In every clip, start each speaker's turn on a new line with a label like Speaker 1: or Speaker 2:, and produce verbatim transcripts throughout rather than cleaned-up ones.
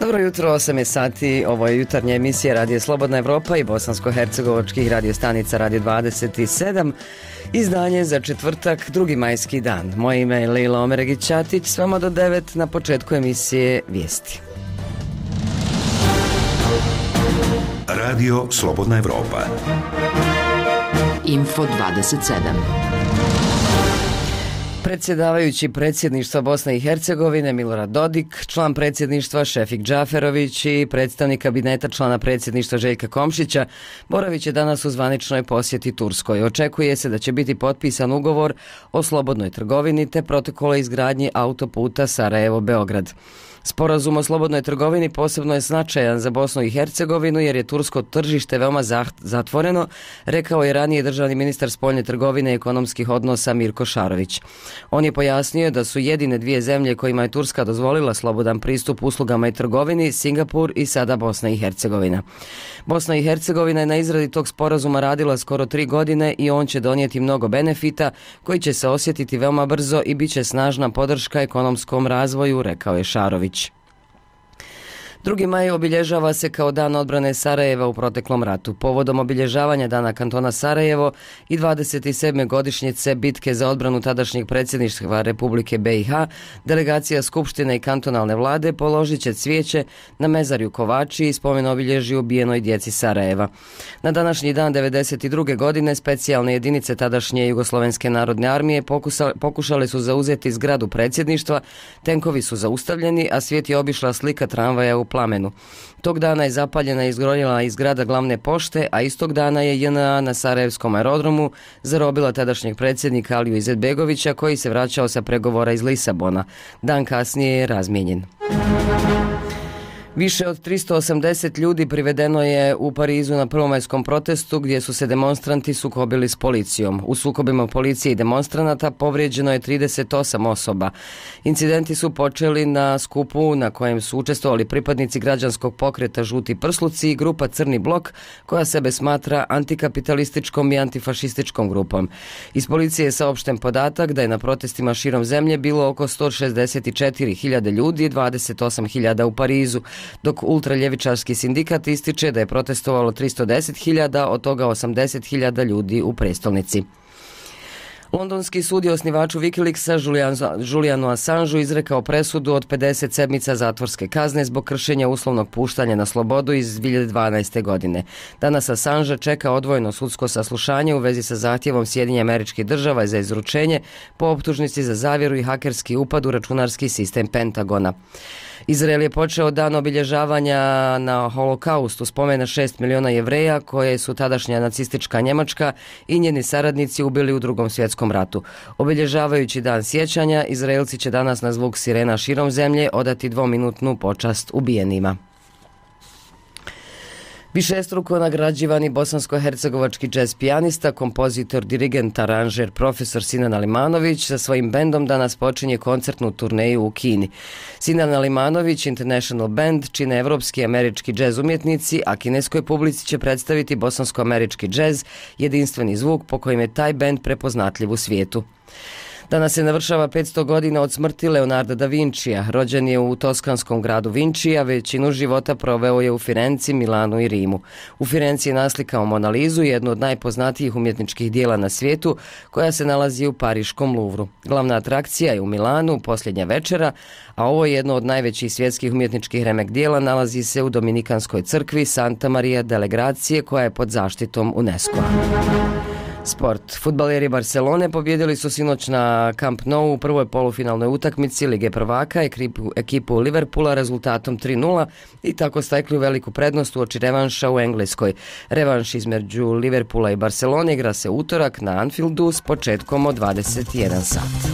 Speaker 1: Dobro jutro, osam je sati, ovo je jutarnja emisija Radio Slobodna Evropa i bosansko-hercegovačkih radio stanica Radio dvadeset sedam, izdanje za četvrtak, drugi majski dan. Moje ime je Lejla Omeregić-Ćatić, s vama do devet na početku emisije Vijesti.
Speaker 2: Radio Slobodna Evropa.
Speaker 3: Info dvadeset sedam.
Speaker 1: Predsjedavajući predsjedništva Bosne i Hercegovine Milorad Dodik, član predsjedništva Šefik Džaferović i predstavnik kabineta člana predsjedništva Željka Komšića boravit će danas u zvaničnoj posjeti Turskoj. Očekuje se da će biti potpisan ugovor o slobodnoj trgovini te protokol o izgradnji autoputa Sarajevo-Beograd. Sporazum o slobodnoj trgovini posebno je značajan za Bosnu i Hercegovinu jer je tursko tržište veoma zatvoreno, rekao je ranije državni ministar spoljne trgovine i ekonomskih odnosa Mirko Šarović. On je pojasnio da su jedine dvije zemlje kojima je Turska dozvolila slobodan pristup uslugama i trgovini, Singapur i sada Bosna i Hercegovina. Bosna i Hercegovina je na izradi tog sporazuma radila skoro tri godine i on će donijeti mnogo benefita koji će se osjetiti veoma brzo i bit će snažna podrška ekonomskom razvoju, rekao je Šarović. drugi maj obilježava se kao dan odbrane Sarajeva u proteklom ratu. Povodom obilježavanja dana kantona Sarajevo i dvadeset sedme godišnjice bitke za odbranu tadašnjeg predsjedništva Republike be i ha, delegacija Skupštine i kantonalne vlade položit će cvijeće na mezarju Kovači i spomen obilježju ubijenoj djeci Sarajeva. Na današnji dan devedeset druge godine specijalne jedinice tadašnje Jugoslovenske narodne armije pokušale su zauzeti zgradu predsjedništva, tenkovi su zaustavljeni, a svijet je obišla slika tramvaja u plamenu. Tog dana je zapaljena i izgorjela i zgrada glavne pošte, a istog dana je je en a na Sarajevskom aerodromu zarobila tadašnjeg predsjednika Aliju Izetbegovića koji se vraćao sa pregovora iz Lisabona. Dan kasnije je razmijenjen. Više od tristo osamdeset ljudi privedeno je u Parizu na prvomajskom protestu gdje su se demonstranti sukobili s policijom. U sukobima policije i demonstranata povrijeđeno je trideset osam osoba. Incidenti su počeli na skupu na kojem su učestvovali pripadnici građanskog pokreta Žuti prsluci i grupa Crni blok koja sebe smatra antikapitalističkom i antifašističkom grupom. Iz policije je saopšten podatak da je na protestima širom zemlje bilo oko sto šezdeset četiri hiljade ljudi i dvadeset osam hiljada u Parizu, dok ultraljevičarski sindikat ističe da je protestovalo tristo deset hiljada, od toga osamdeset hiljada ljudi u prestolnici. Londonski sud je osnivaču Wikileaksa Julianu Assangeu izrekao presudu od pedeset sedmica zatvorske kazne zbog kršenja uslovnog puštanja na slobodu iz dvije hiljade dvanaeste. godine. Danas Assange čeka odvojeno sudsko saslušanje u vezi sa zahtjevom Sjedinjenih Američkih Država za izručenje po optužnici za zavjeru i hakerski upad u računarski sistem Pentagona. Izrael je počeo dan obilježavanja na holokaust u spomen na šest miliona Jevreja koje su tadašnja nacistička Njemačka i njeni saradnici ubili u Drugom svjetskom ratu. Obilježavajući dan sjećanja, Izraelci će danas na zvuk sirena širom zemlje odati dvominutnu počast ubijenima. Višestruko nagrađivani bosansko-hercegovački džez pijanista, kompozitor, dirigent, aranžer, profesor Sinan Alimanović sa svojim bendom danas počinje koncertnu turneju u Kini. Sinan Alimanović International Band čine evropski i američki džez umjetnici, a kineskoj publici će predstaviti bosansko-američki džez, jedinstveni zvuk po kojem je taj bend prepoznatljiv u svijetu. Danas se navršava petsto godina od smrti Leonarda da Vincija. Rođen je u toskanskom gradu Vinci, a većinu života proveo je u Firenci, Milanu i Rimu. U Firenci je naslikao Mona Lizu, jednu od najpoznatijih umjetničkih dijela na svijetu, koja se nalazi u Pariškom Luvru. Glavna atrakcija je u Milanu, Posljednja večera, a ovo je jedno od najvećih svjetskih umjetničkih remek dijela, nalazi se u Dominikanskoj crkvi Santa Maria delle Grazie, koja je pod zaštitom UNESCO-a. Sport. Fudbaleri Barcelone pobjedili su sinoć na Camp Nou u prvoj polufinalnoj utakmici Lige prvaka ekipu, ekipu Liverpoola rezultatom tri nula i tako stekli veliku prednost uoči revanša u Engleskoj. Revanš između Liverpoola i Barcelone igra se utorak na Anfieldu s početkom od dvadeset jedan sat.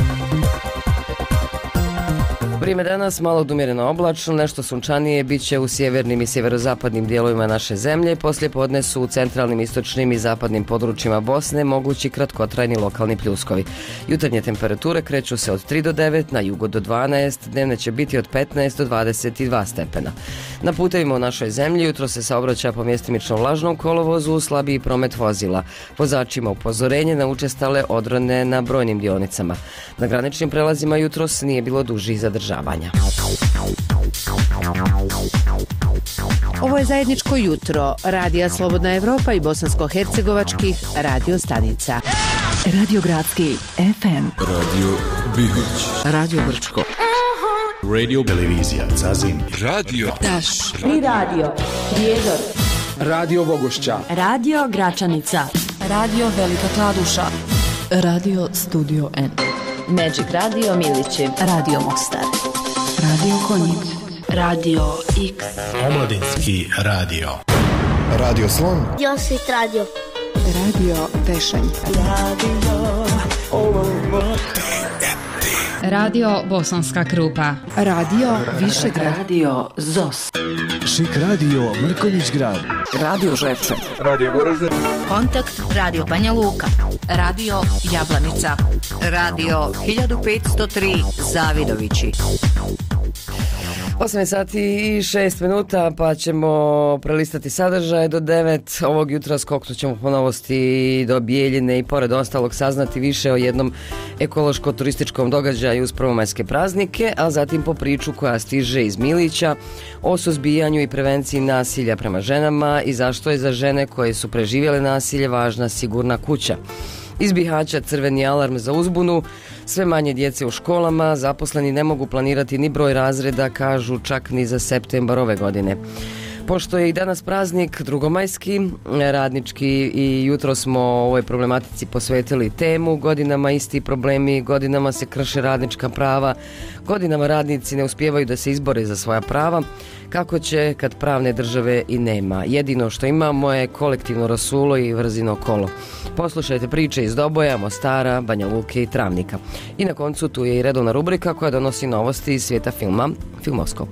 Speaker 1: Vrijeme danas malo odumjereno oblačno, nešto sunčanije bit će u sjevernim i sjeverozapadnim dijelovima naše zemlje. Poslije podne su u centralnim, istočnim i zapadnim područjima Bosne mogući kratkotrajni lokalni pljuskovi. Jutarnje temperature kreću se od tri do devet, na jugu do dvanaest, dnevne će biti od petnaest do dvadeset dva stepena. Na putevima u našoj zemlji jutro se saobraća po mjestimično vlažnom kolovozu, slabiji promet vozila. Vozačima upozorenje na učestale odrone na brojnim dionicama. Na graničnim prelazima jutros nije bilo dužih zadržavanja.
Speaker 3: Ovo je zajedničko jutro Radija Slobodna Evropa i bosansko-hercegovačkih radio stanica.
Speaker 4: Radio Gradski F M,
Speaker 5: Radio Bihać,
Speaker 3: Radio Brčko,
Speaker 5: Radio Televizija Zazin, Radio
Speaker 4: Taš,
Speaker 3: Tri radio, Prijedor,
Speaker 6: Radio Bogošća,
Speaker 4: Radio Gračanica, Radio Velika Kladuša, Radio Studio N,
Speaker 3: Magic Radio Milići,
Speaker 4: Radio Mostar, Radio Konjic, Radio X,
Speaker 5: Omladinski radio,
Speaker 7: Radio Slon,
Speaker 8: Josit Radio,
Speaker 4: Radio Tešanj, Radio
Speaker 9: Radio Bosanska Krupa,
Speaker 4: Radio Višegrad,
Speaker 3: Radio Zos,
Speaker 7: Šik Radio Mrkonjić Grad,
Speaker 3: Radio Žepče,
Speaker 6: Radio Goražde,
Speaker 9: Kontakt Radio Banja Luka,
Speaker 3: Radio Jablanica, Radio hiljadu petsto tri Zavidovići.
Speaker 1: osam sati i šest minuta, pa ćemo prelistati sadržaje do devet. Ovog jutra skoknut ćemo po novosti do Bijeljine i pored ostalog saznati više o jednom ekološko-turističkom događaju uz prvomajske praznike, a zatim po priču koja stiže iz Milića o suzbijanju i prevenciji nasilja prema ženama i zašto je za žene koje su preživjele nasilje važna sigurna kuća. Iz Bihaća crveni alarm za uzbunu, sve manje djece u školama, zaposleni ne mogu planirati ni broj razreda, kažu čak ni za septembar ove godine. Pošto je i danas praznik drugomajski, radnički i jutro smo ovoj problematici posvetili temu, godinama isti problemi, godinama se krše radnička prava, godinama radnici ne uspijevaju da se izbore za svoja prava, kako će kad pravne države i nema. Jedino što imamo je kolektivno rasulo i vrzino kolo. Poslušajte priče iz Doboja, Mostara, Banja Luke i Travnika. I na koncu tu je i redovna rubrika koja donosi novosti iz svijeta filma, Filmoskop.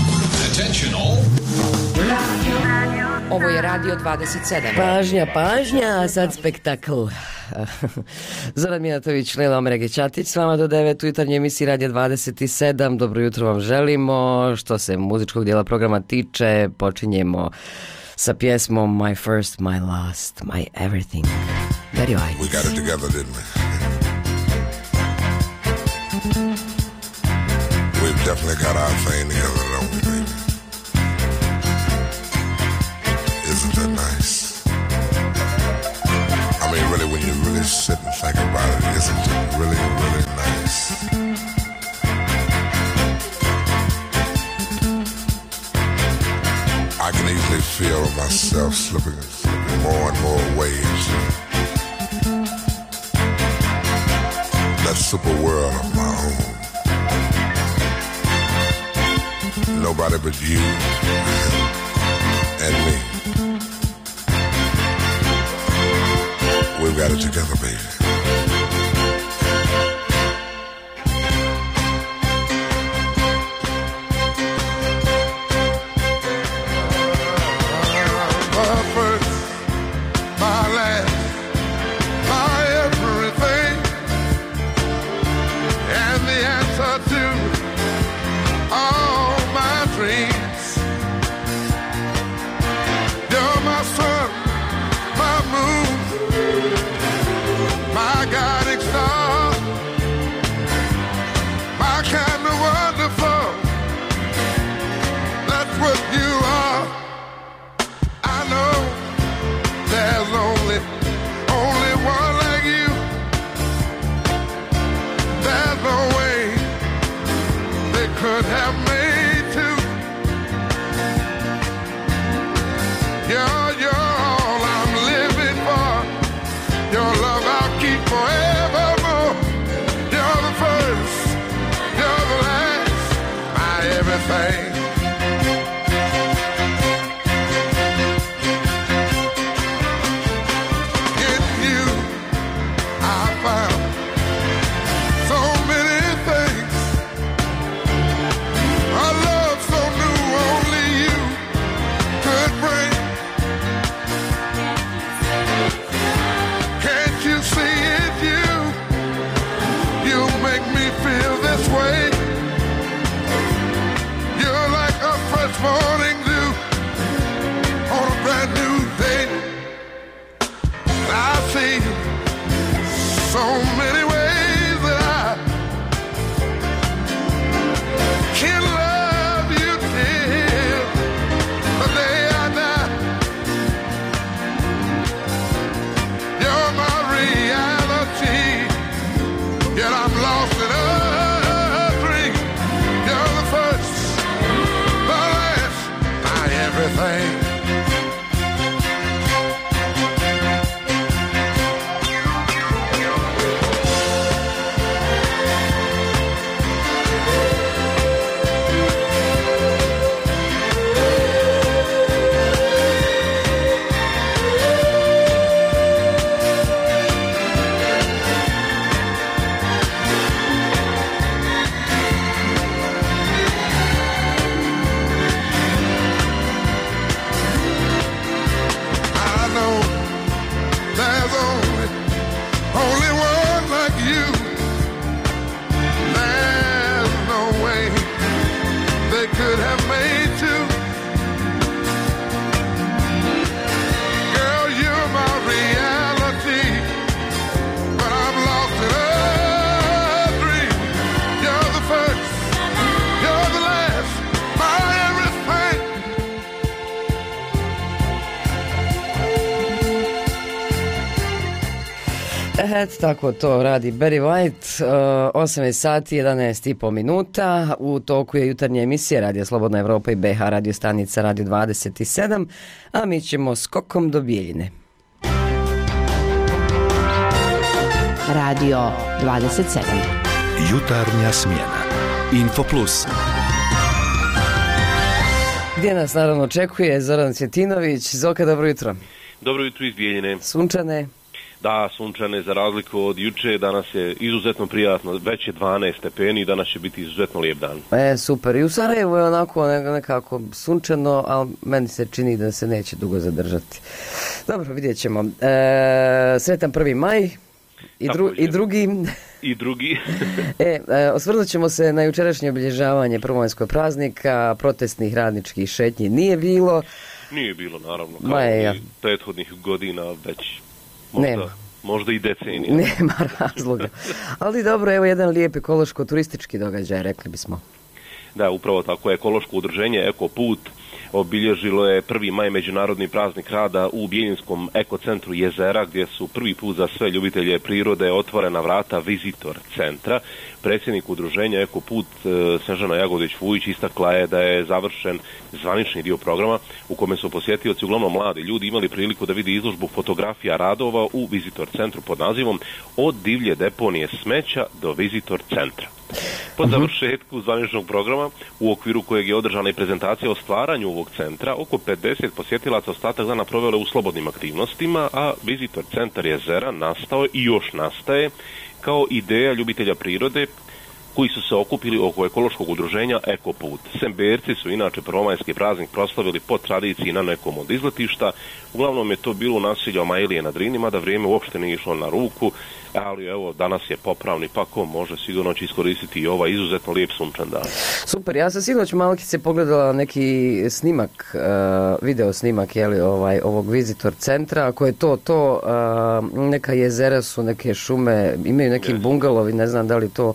Speaker 3: Ovo je Radio dvadeset sedam.
Speaker 1: Pažnja, pažnja, a sad spektakl. Zoran Mijatović, Lela Omrege-Ćatić s vama do devet u jutarnjoj emisiji Radio dvadeset sedam. Dobro jutro vam želimo. Što se muzičkog dijela programa tiče, počinjemo sa pjesmom My First, My Last, My Everything. Very right.
Speaker 10: We got it together, didn't we? We've definitely got our thing together, don't we, baby? Isn't that nice? I mean, really, when you really sit and think about it, isn't it really, really nice? I can easily feel myself slipping, slipping more and more waves. That super world of my own. Nobody but you and me. We've got it together, baby. Can love you till only one like you. There's no way they could have made two. Girl, you're my reality, but I'm lost in a dream. You're the first, you're the last, my everything.
Speaker 1: Eto, tako to radi Barry White, osam je sati, jedanaest i po minuta, u toku je jutarnja emisija Radio Slobodna Evropa i B H radio stanica Radio dvadeset sedam, a mi ćemo skokom do Bijeljine.
Speaker 3: Radio dvadeset sedam.
Speaker 2: Jutarnja smjena.
Speaker 5: Info Plus.
Speaker 1: Gdje nas naravno očekuje Zoran Cvjetinović. Zoka, dobro jutro.
Speaker 8: Dobro jutro iz Bijeljine.
Speaker 1: Sunčane?
Speaker 8: Da, sunčane, za razliku od juče, danas je izuzetno prijatno, već je dvanaest stepeni i danas će biti izuzetno lijep dan.
Speaker 1: E, super. I u Sarajevu je onako nekako sunčano, ali meni se čini da se neće dugo zadržati. Dobro, vidjet ćemo. E, sretan prvi maj i, dru, i drugi...
Speaker 8: I drugi.
Speaker 1: e, e, osvrnut ćemo se na jučerašnje obilježavanje prvomajskog praznika, protestnih radničkih šetnji nije bilo.
Speaker 8: Nije bilo, naravno, kao
Speaker 1: Ma, ja.
Speaker 8: i prethodnih godina, već možda,
Speaker 1: Nema.
Speaker 8: možda i decenija.
Speaker 1: Nema razloga. Ali dobro, evo jedan lijep ekološko-turistički događaj, rekli bismo.
Speaker 8: Da, upravo tako, ekološko udruženje Eko Put obilježilo je prvi maj međunarodni praznik rada u Bijeljinskom ekocentru Jezera, gdje su prvi put za sve ljubitelje prirode otvorena vrata Visitor centra. Predsjednik udruženja Eko Put Snežana Jagodić-Vujić istakla je da je završen zvanični dio programa u kome su posjetioci, uglavnom mladi ljudi, imali priliku da vidi izložbu fotografija radova u Visitor centru pod nazivom Od divlje deponije smeća do Visitor centra. Po završetku zvaničnog programa, u okviru kojeg je održana i prezentacija o stvaranju ovog centra, oko pedeset posjetilaca ostatak dana provele u slobodnim aktivnostima, a Visitor centar Jezera nastao i još nastaje kao ideja ljubitelja prirode koji su se okupili oko ekološkog udruženja Eko Put. Semberci su inače prvomajski praznik proslavili po tradiciji na nekom od izletišta. Uglavnom je to bilo nasilje Majlije na Drini, mada vrijeme uopšte nije išlo na ruku, ali evo, danas je popravni, pa ko može sigurno će iskoristiti i ovaj izuzetno lijep sunčan dan.
Speaker 1: Super, ja sam sinoć malkice pogledala neki snimak, uh, video snimak, jeli, ovaj, ovog Visitor centra, ako je to to, uh, neka jezera su, neke šume, imaju neki yes. bungalovi, ne znam da li to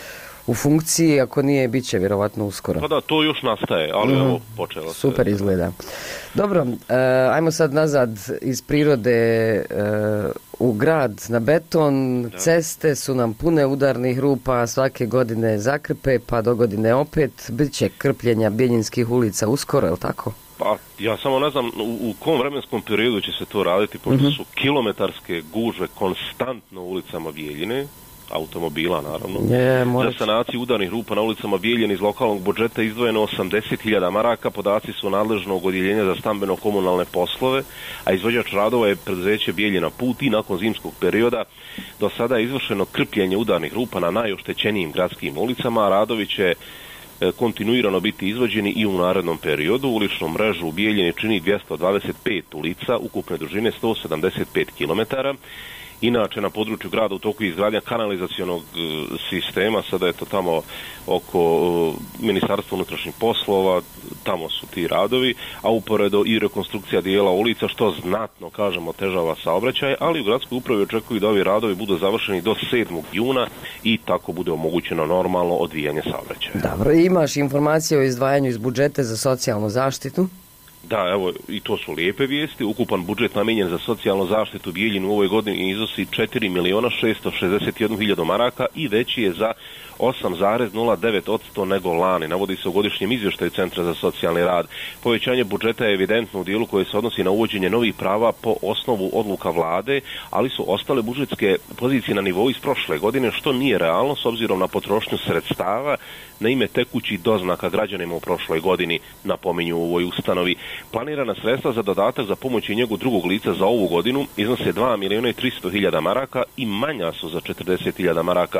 Speaker 1: u funkciji, ako nije, bit će vjerovatno uskoro.
Speaker 8: Pa da, to još nastaje, ali mm. evo, počelo se.
Speaker 1: Super izgleda. Dobro, uh, ajmo sad nazad iz prirode uh, u grad na beton. Da. Ceste su nam pune udarnih rupa, svake godine zakrpe, pa do godine opet. Biće krpljenja Bijeljinskih ulica uskoro, je li tako?
Speaker 8: Pa, ja samo ne znam u, u kom vremenskom periodu će se to raditi, pošto mm-hmm. su kilometarske gužve konstantno u ulicama Bijeljine, automobila naravno.
Speaker 1: Je,
Speaker 8: za sanaciju udarnih rupa na ulicama Bijeljine iz lokalnog budžeta izdvojeno osamdeset hiljada maraka, podaci su nadležnog odjeljenja za stambeno-komunalne poslove, a izvođač radova je preduzeće Bijeljina Put i nakon zimskog perioda do sada je izvršeno krpljenje udarnih rupa na najoštećenijim gradskim ulicama, a radovi će kontinuirano biti izvođeni i u narednom periodu. Uličnu mrežu u Bijeljini čini dvjesto dvadeset pet ulica, ukupne dužine sto sedamdeset pet kilometara. Inače, na području grada u toku izgradnja kanalizacionog sistema, sada je to tamo oko Ministarstva unutrašnjih poslova, tamo su ti radovi, a uporedo i rekonstrukcija dijela ulica, što znatno, kažemo, otežava saobraćaj, ali u gradskoj upravi očekuju da ovi radovi budu završeni do sedmog juna i tako bude omogućeno normalno odvijanje saobraćaja.
Speaker 1: Dobro, imaš informacije o izdvajanju iz budžeta za socijalnu zaštitu?
Speaker 8: Da, evo, i to su lijepe vijesti. Ukupan budžet namijenjen za socijalnu zaštitu Bijeljinu u ovoj godini iznosi četiri miliona šesto šezdeset jednu hiljadu maraka i veći je za osam zarez nula devet posto nego lani. Navodi se u godišnjem izvještaju Centra za socijalni rad. Povećanje budžeta je evidentno u dijelu koje se odnosi na uvođenje novih prava po osnovu odluka vlade, ali su ostale budžetske pozicije na nivou iz prošle godine, što nije realno s obzirom na potrošnju sredstava na ime tekućih doznaka građanima u prošloj godini, napominju u ovoj ustanovi. Planirana sredstva za dodatak za pomoć i njegu drugog lica za ovu godinu iznose dva miliona tristo hiljada maraka i manja su za četrdeset hiljada maraka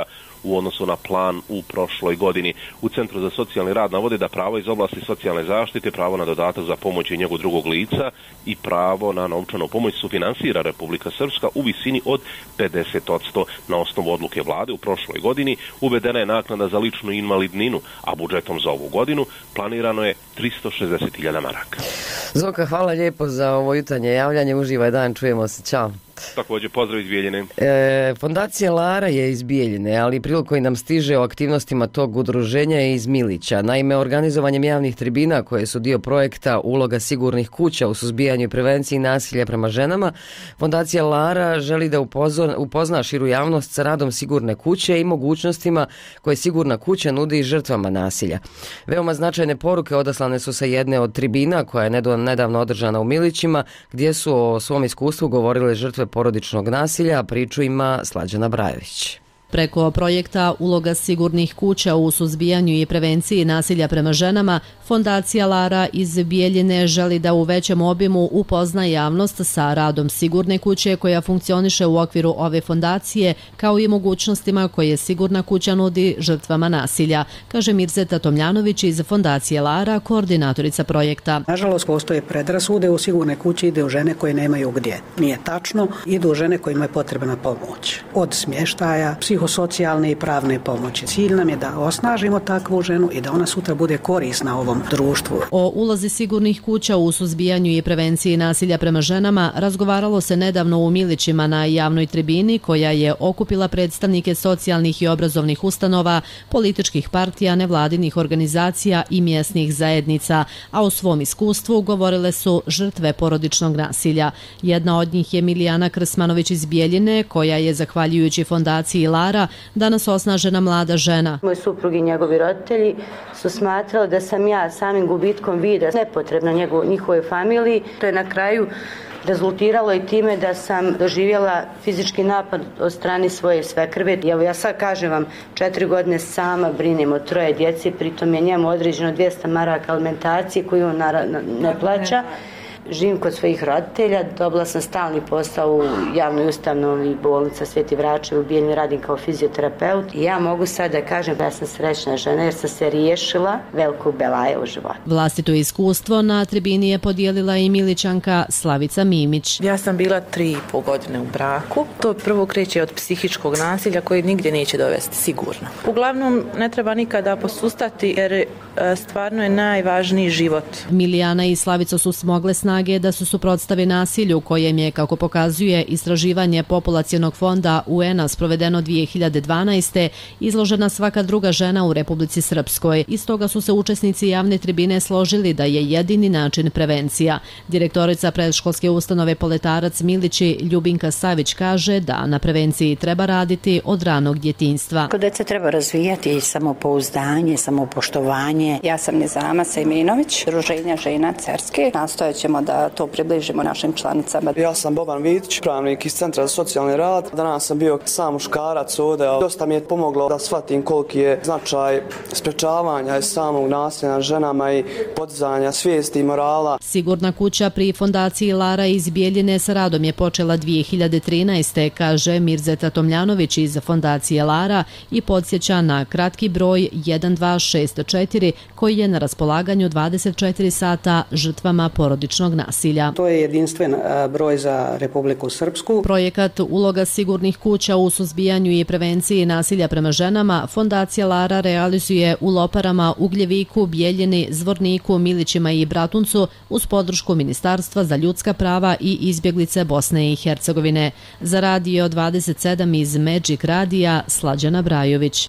Speaker 8: u odnosu na plan u prošloj godini. U Centru za socijalni rad navode da pravo iz oblasti socijalne zaštite, pravo na dodatak za pomoć i njegu drugog lica i pravo na novčanu pomoć sufinansira Republika Srpska u visini od pedeset posto. Na osnovu odluke vlade u prošloj godini uvedena je naknada za ličnu invalidninu, a budžetom za ovu godinu planirano je tristo šezdeset hiljada maraka.
Speaker 1: Zoka, hvala lijepo za ovo jutarnje javljanje. Uživaj dan, čujemo se. Ćao.
Speaker 8: Također pozdrav iz Bijeljine.
Speaker 1: E, Fondacija Lara je iz Bijeljine, ali prilog koji nam stiže o aktivnostima tog udruženja je iz Milića. Naime, organizovanjem javnih tribina koje su dio projekta Uloga sigurnih kuća u suzbijanju i prevenciji nasilja prema ženama, Fondacija Lara želi da upozna, upozna širu javnost sa radom sigurne kuće i mogućnostima koje sigurna kuća nudi žrtvama nasilja. Veoma značajne poruke odaslane su sa jedne od tribina koja je nedavno održana u Milićima, gdje su o svom iskustvu govorile žrtve porodičnog nasilja, a priču ima Slađana Brajević.
Speaker 11: Preko projekta Uloga sigurnih kuća u suzbijanju i prevenciji nasilja prema ženama, Fondacija Lara iz Bijeljine želi da u većem obimu upozna javnost sa radom sigurne kuće koja funkcioniše u okviru ove fondacije, kao i mogućnostima koje sigurna kuća nudi žrtvama nasilja, kaže Mirzeta Tomljanović iz Fondacije Lara, koordinatorica projekta.
Speaker 12: Nažalost, postoje predrasude, u sigurne kuće ide u žene koje nemaju gdje. Nije tačno, idu u žene kojima je potrebna pomoć. Od smještaja, psihosocijalne i pravne pomoći. Cilj nam je da osnažimo takvu ženu i da ona sutra bude korisna ovom društvu.
Speaker 11: O ulozi sigurnih kuća u suzbijanju i prevenciji nasilja prema ženama razgovaralo se nedavno u Milićima na javnoj tribini koja je okupila predstavnike socijalnih i obrazovnih ustanova, političkih partija, nevladinih organizacija i mjesnih zajednica, a o svom iskustvu govorile su žrtve porodičnog nasilja. Jedna od njih je Milijana Krsmanović iz Bijeljine, koja je zahvaljujući Fondaciji Lara danas osnažena mlada žena.
Speaker 13: Moj suprug i njegovi roditelji su smatrali da sam ja samim gubitkom vida nepotrebna njihovoj familiji. To je na kraju rezultiralo i time da sam doživjela fizički napad od strane svoje svekrve. Evo ja sad kažem vam, četiri godine sama brinem o troje djece, pritom je njemu određeno dvjesto maraka alimentacije koju on ne plaća. Živim kod svojih roditelja, dobila sam stalni posao u javnoj ustanovi bolnica Sveti Vračev, u Bijeljini radim kao fizioterapeut i ja mogu sad da kažem da sam srećna žena jer sam se riješila velikog belaja u životu.
Speaker 11: Vlastito iskustvo na tribini je podijelila i Milićanka Slavica Mimić.
Speaker 14: Ja sam bila tri i pol godine u braku. To prvo kreće od psihičkog nasilja koje nigdje neće dovesti, sigurno. Uglavnom ne treba nikada posustati jer stvarno je najvažniji život.
Speaker 11: Milijana i Slavica su smogle snage da su suprotstave nasilju kojem je, kako pokazuje istraživanje populacionog fonda U N A sprovedeno dvije hiljade dvanaeste. izložena svaka druga žena u Republici Srpskoj. Iz toga su se učesnici javne tribine složili da je jedini način prevencija. Direktorica predškolske ustanove Poletarac Milići Ljubinka Savić kaže da na prevenciji treba raditi od ranog djetinjstva.
Speaker 15: Kod djece treba razvijati samopouzdanje, samopoštovanje. Ja sam Nizama Sejminović, Druženja žena Cerske. Nastojat ćemo da to približimo našim članicama.
Speaker 16: Ja sam Boban Vidić, pravnik iz Centra za socijalni rad. Danas sam bio sam muškarac ovdje. Dosta mi je pomoglo da shvatim koliki je značaj sprečavanja samog nasilja nad ženama i podizanja svijesti i morala.
Speaker 11: Sigurna kuća pri Fondaciji Lara iz Bijeljine sa radom je počela dvije hiljade trinaeste. kaže Mirzeta Tomljanović iz Fondacije Lara i podsjeća na kratki broj jedan dva šest četiri koji je na raspolaganju dvadeset četiri sata žrtvama porodičnog nasilja.
Speaker 12: To je jedinstven broj za Republiku Srpsku.
Speaker 11: Projekat Uloga sigurnih kuća u suzbijanju i prevenciji nasilja prema ženama Fondacija Lara realizuje u Loparama, Ugljeviku, Bijeljini, Zvorniku, Milićima i Bratuncu uz podršku Ministarstva za ljudska prava i izbjeglice Bosne i Hercegovine. Za Radio dvadeset sedam iz Magic Radija Slađana Brajović.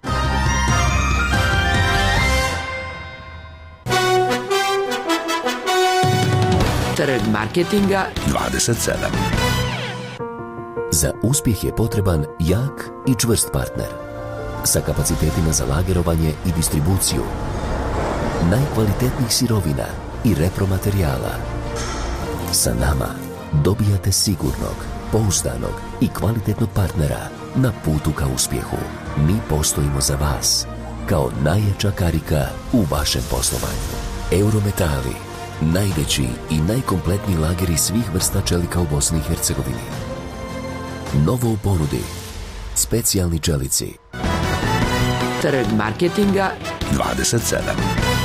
Speaker 17: Trg marketinga
Speaker 2: dvadeset sedam.
Speaker 18: Za uspjeh je potreban jak i čvrst partner sa kapacitetima za lagerovanje i distribuciju, najkvalitetnijih sirovina i repromaterijala. Sa nama dobijate sigurnog, pouzdanog i kvalitetnog partnera na putu ka uspjehu. Mi postojimo za vas kao najjača karika u vašem poslovanju. Eurometali, najveći i najkompletniji lageri svih vrsta čelika u Bosni i Hercegovini. Novo u ponudi, specijalni čelici.
Speaker 17: Trg marketinga
Speaker 2: dvadeset sedam.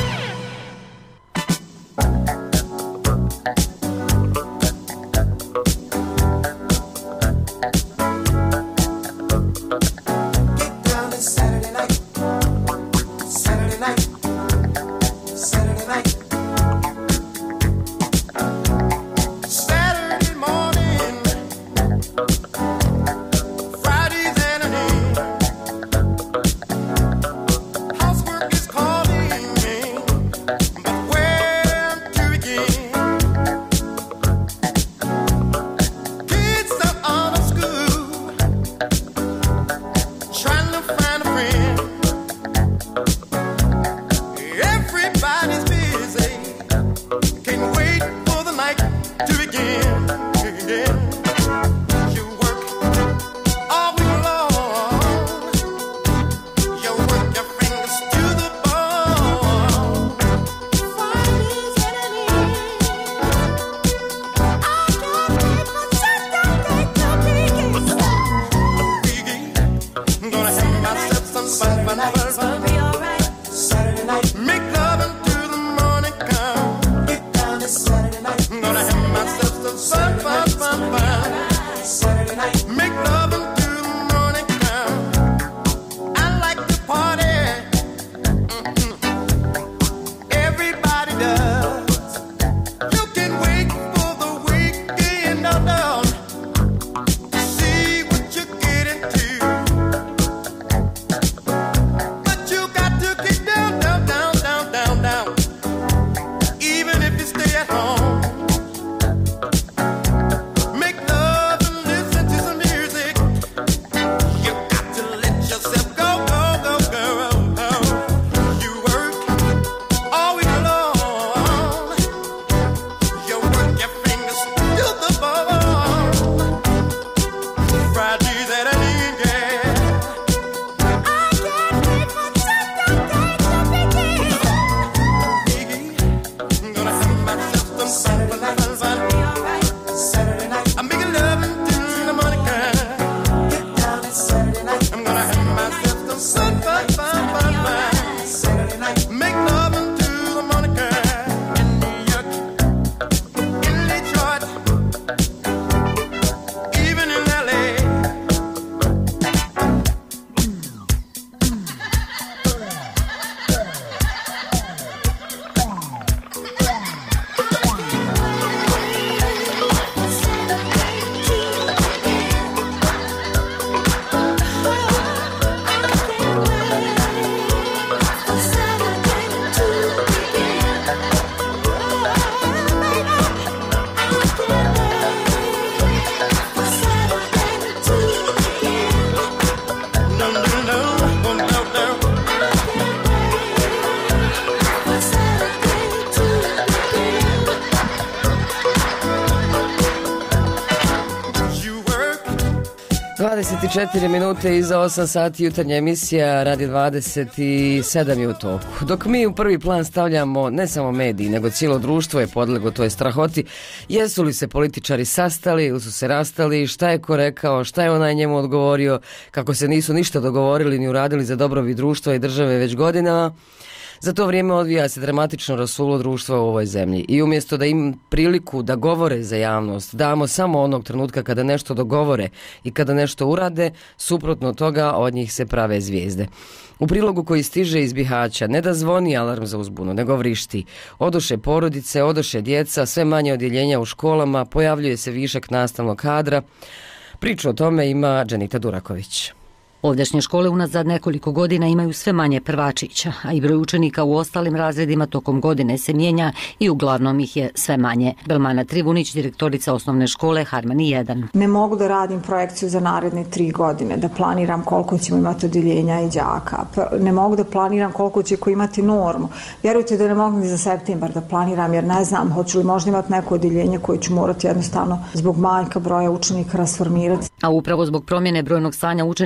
Speaker 1: dvadeset četiri minute iza osam sati, jutarnja emisija Radio dvadeset sedam je u toku. Dok mi u prvi plan stavljamo ne samo mediji, nego cijelo društvo je podleglo toj strahoti. Jesu li se političari sastali ili su se rastali, šta je ko rekao, šta je onaj njemu odgovorio, kako se nisu ništa dogovorili ni uradili za dobrobit društva i države već godinama. Za to vrijeme odvija se dramatično rasulo društva u ovoj zemlji i umjesto da im priliku da govore za javnost damo samo onog trenutka kada nešto dogovore i kada nešto urade, suprotno toga od njih se prave zvijezde. U prilogu koji stiže iz Bihaća ne da zvoni alarm za uzbunu, nego vrišti. Odoše porodice, odoše djeca, sve manje odjeljenja u školama, pojavljuje se višak nastavnog kadra. Priču o tome ima Dženita Duraković.
Speaker 19: Ovdašnje škole unazad nekoliko godina imaju sve manje prvačića, a i broj učenika u ostalim razredima tokom godine se mijenja i uglavnom ih je sve manje. Belmana Trivunić, direktorica osnovne škole Harmani jedan.
Speaker 20: Ne mogu da radim projekciju za naredne tri godine, da planiram koliko ćemo imati odjeljenja i đaka. Ne mogu da planiram koliko će ko imati normu. Vjerujte da ne mogu ni za septembar da planiram, jer ne znam hoću li možda imati neko odjeljenje koje ću morati jednostavno zbog manjka broja učenika rasformirati.
Speaker 19: A upravo zbog promjene brojnog stanja učenika,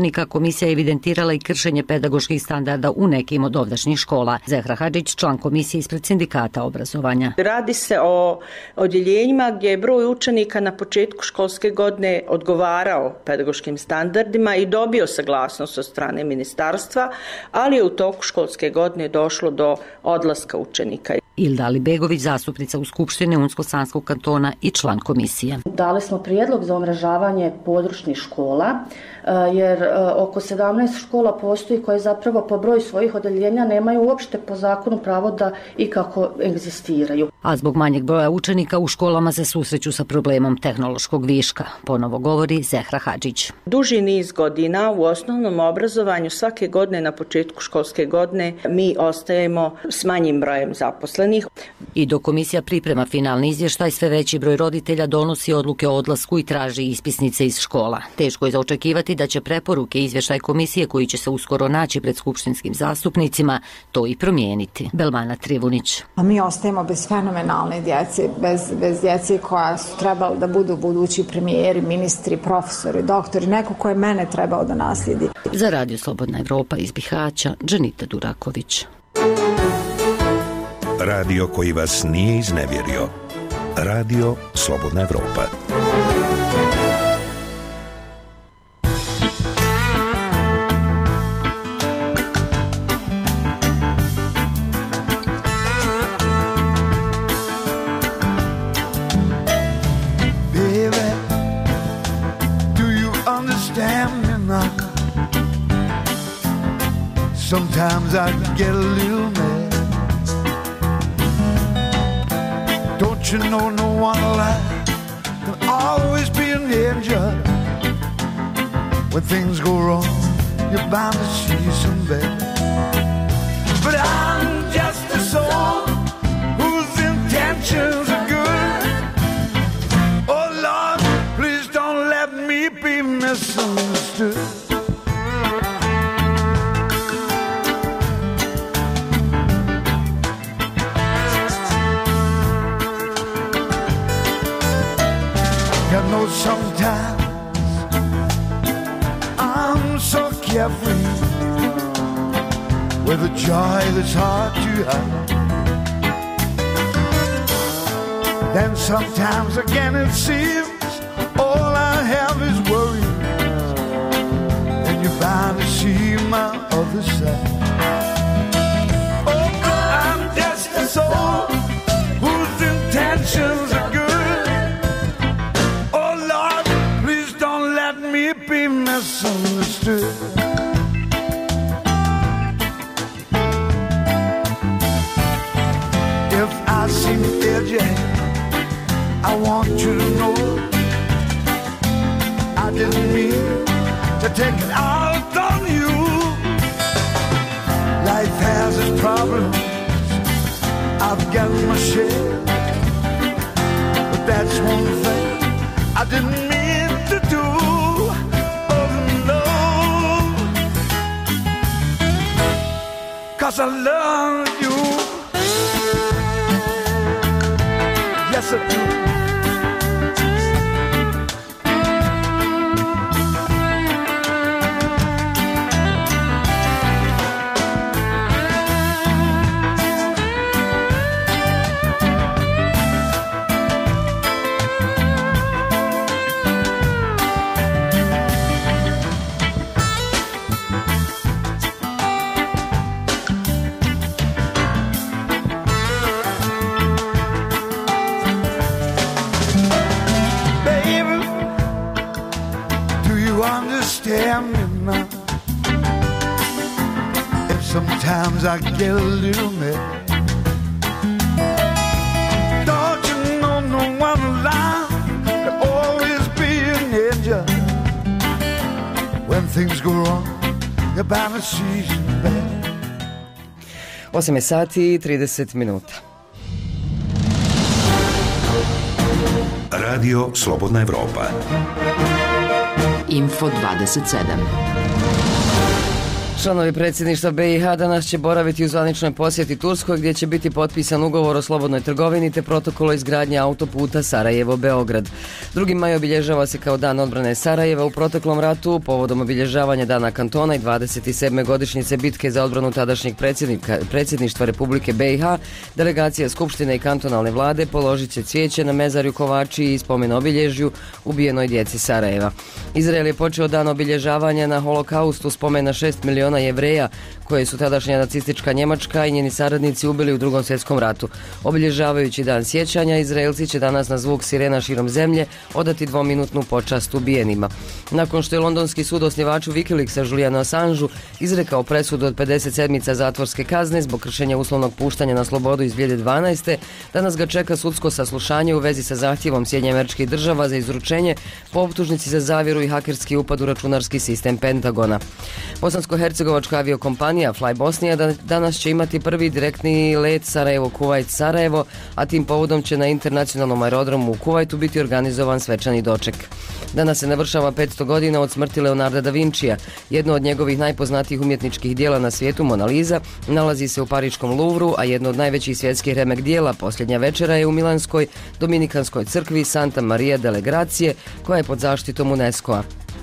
Speaker 19: komisija je evidentirala i kršenje pedagoških standarda u nekim od ovdašnjih škola. Zehra Hadžić, član komisije ispred sindikata obrazovanja.
Speaker 21: Radi se o odjeljenjima gdje je broj učenika na početku školske godine odgovarao pedagoškim standardima i dobio saglasnost od strane ministarstva, ali je u toku školske godine došlo do odlaska učenika.
Speaker 19: Ilda Alibegović, zastupnica u Skupštini Unsko-Sanskog kantona i član komisije.
Speaker 22: Dali smo prijedlog za omrežavanje područnih škola, jer oko sedamnaest škola postoji koje zapravo po broju svojih odeljenja nemaju uopšte po zakonu pravo da ikako egzistiraju.
Speaker 19: A zbog manjeg broja učenika u školama se susreću sa problemom tehnološkog viška, ponovo govori Zehra Hadžić.
Speaker 21: Duži niz godina u osnovnom obrazovanju svake godine na početku školske godine mi ostajemo s manjim brojem zaposlenih.
Speaker 19: I dok komisija priprema finalni izvještaj, sve veći broj roditelja donosi odluke o odlasku i traži ispisnice iz škola. Teško je za očekivati da će preporuke izvještaj komisije koji će se uskoro naći pred skupštinskim zastupnicima to i promijeniti. Belmana Trivunić.
Speaker 20: A mi ostajemo bez fenomenalne djece, bez, bez djece koja su trebali da budu budući premijeri, ministri, profesori, doktori, neko ko je mene trebao da naslijedi.
Speaker 19: Za Radio Slobodna Evropa iz Bihaća, Dženita Duraković.
Speaker 2: Radio koji vas nije iznevjerio. Radio Slobodna Evropa.
Speaker 23: Baby, do you understand me now? Sometimes I get a little mad. Don't you know no one alive can always be an angel? When things go wrong, you're bound to see some bad. But I'm just a soul whose intentions are good. Oh Lord, please don't let me be misunderstood. I know sometimes I'm so carefree with a joy that's hard to hide. Then sometimes again it seems all I have is worries, and you're bound to see my other side. Oh, I'm just a soul whose intentions are good. Me be misunderstood. If I seem edgy, I want you to know I didn't mean to take it out on you. Life has its problems, I've got my share, but that's one thing I didn't mean to do. Cause I love you. Yes, I do. Sometimes I get a little mad. Don't you know no one alive can always be an angel? When things go wrong, you're bound to see some bad.
Speaker 1: osam sati i trideset minuta.
Speaker 2: Radio Slobodna Evropa.
Speaker 17: Info dvadeset sedam.
Speaker 1: Članovi predsjedništva be i ha danas će boraviti u zvaničnoj posjeti Turskoj gdje će biti potpisan ugovor o slobodnoj trgovini te protokol o izgradnji autoputa Sarajevo-Beograd. drugi maj obilježava se kao dan odbrane Sarajeva u proteklom ratu povodom obilježavanja Dana kantona i dvadeset sedme godišnjice bitke za odbranu tadašnjeg predsjedništva Republike be i ha. Delegacija Skupštine i kantonalne vlade položit će cvijeće na mezarju Kovači i spomen obilježju ubijenoj djeci Sarajeva. Izrael je počeo dan obilježavanja na holokaustu spomen na šest miliona Jevreja koje su tadašnja nacistička Njemačka i njeni saradnici ubili u drugom svjetskom ratu. Obilježavajući dan sjećanja, Izraelci će danas na zvuk sirena širom zemlje odati dvominutnu počast ubijenima. Nakon što je londonski sud osnivaču Wikileaksa Julianu Assangeu izrekao presudu od pedeset sedmica zatvorske kazne zbog kršenja uslovnog puštanja na slobodu iz dvije tisuće dvanaeste. danas ga čeka sudsko saslušanje u vezi sa zahtjevom Sjedinjenih Američkih Država za izručenje po optužnici za zavjeru i hakerski upad u računarski sistem Pentagona. Bosansko-hercegovačka aviokompanija Fly Bosnia danas će imati prvi direktni let Sarajevo-Kuvajt-Sarajevo, a tim povodom će na internacionalnom aerodromu u Kuvajtu biti organizovan svečani doček. Danas se navršava petsto godina od smrti Leonarda da Vincija. Jedno od njegovih najpoznatijih umjetničkih dijela na svijetu, Mona Lisa, nalazi se u Pariškom Louvru, a jedno od najvećih svjetskih remek dijela, Posljednja večera, je u milanskoj dominikanskoj crkvi Santa Maria delle Grazie, koja je pod zaštitom UNESCO-a.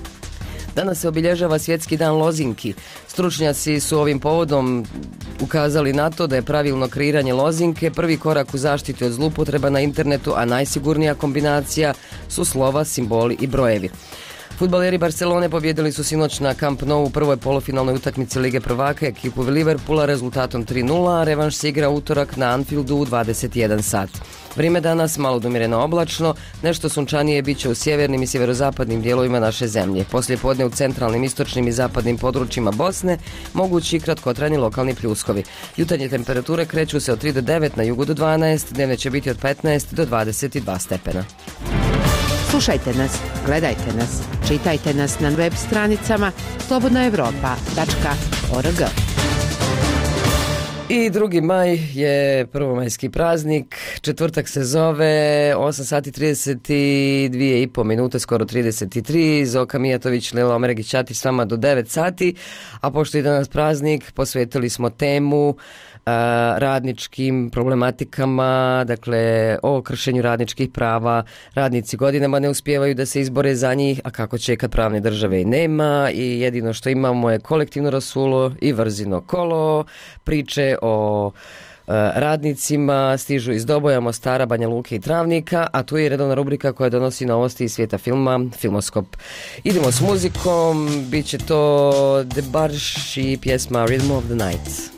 Speaker 1: Danas se obilježava svjetski dan lozinki. Stručnjaci su ovim povodom ukazali na to da je pravilno kreiranje lozinke prvi korak u zaštiti od zloupotreba na internetu, a najsigurnija kombinacija su slova, simboli i brojevi. Fudbaleri Barcelone pobjedili su sinoć na Camp Nou u prvoj polufinalnoj utakmici Lige prvaka ekipu Liverpoola rezultatom tri nula, a revanš se igra utorak na Anfieldu u dvadeset jedan sat. Vrijeme danas malo odumjereno oblačno, nešto sunčanije bit će u sjevernim i sjeverozapadnim dijelovima naše zemlje. Poslije podne u centralnim, istočnim i zapadnim područjima Bosne mogući kratkotrajni lokalni pljuskovi. Jutarnje temperature kreću se od tri do devet, na jugu do dvanaest, dnevne će biti od petnaest do dvadeset dva stepena.
Speaker 3: Slušajte nas, gledajte nas, čitajte nas na web stranicama slobodna evropa tačka org.
Speaker 1: I drugi maj je prvomajski praznik, četvrtak se zove, osam sati trideset dvije i po minute, skoro trideset tri, Zoka Mijatović, Lila Omeregić Ćatić s vama do devet sati, a pošto je danas praznik, posvetili smo temu radničkim problematikama, dakle o kršenju radničkih prava. Radnici godinama ne uspijevaju da se izbore za njih, a kako će kad pravne države i nema, i jedino što imamo je kolektivno rasulo i vrzino kolo. Priče o radnicima stižu iz Doboja, Mostara, Banja Luke i Travnika, a tu je redovna rubrika koja donosi novosti iz svijeta filma, Filmoskop. Idemo s muzikom, bit će to Debarš i pjesma Rhythm of the Night.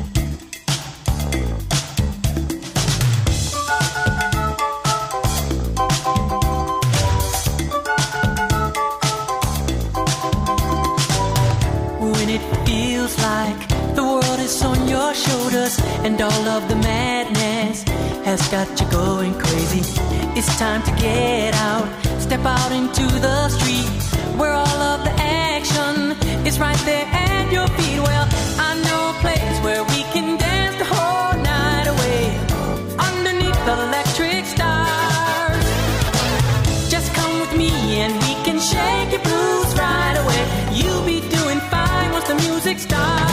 Speaker 4: On your shoulders and all of the madness has got you going crazy. It's time to get out, step out into the street where all of the action is right there at your feet. Well, I know a place where we can dance the whole night away underneath the electric stars. Just come with me and we can shake your blues right away. You'll be doing fine once the music starts.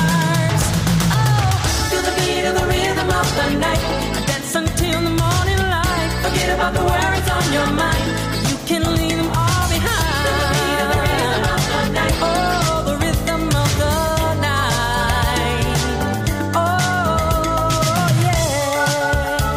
Speaker 4: To the rhythm of the night, dance until the morning light. Forget about the worries on your mind. You can leave them all behind. To the rhythm of the night. Oh, the rhythm of the night. Oh, yeah.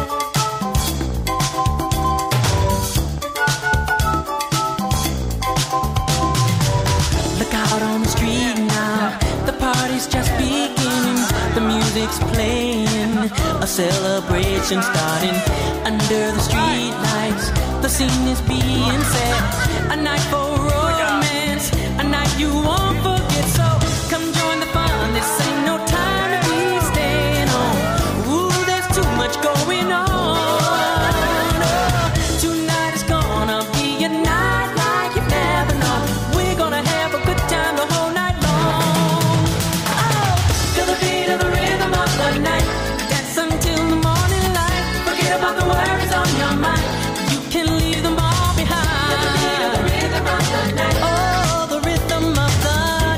Speaker 4: Look out on the street now. The party's just beginning. The music's playing, a celebration starting under the street lights. The scene is being set, a night for romance, a night you won't forget. So come join the fun, this ain't no time to be staying home. Ooh, there's too much going on. Oh, tonight is gonna be a night like you've never known. We're gonna have a good time the whole night long. Oh, to the beat of the rhythm of the night, dance until the morning light. Forget about the worries on your mind. You can leave them all behind. To the beat of the rhythm of the night. Oh, the rhythm of the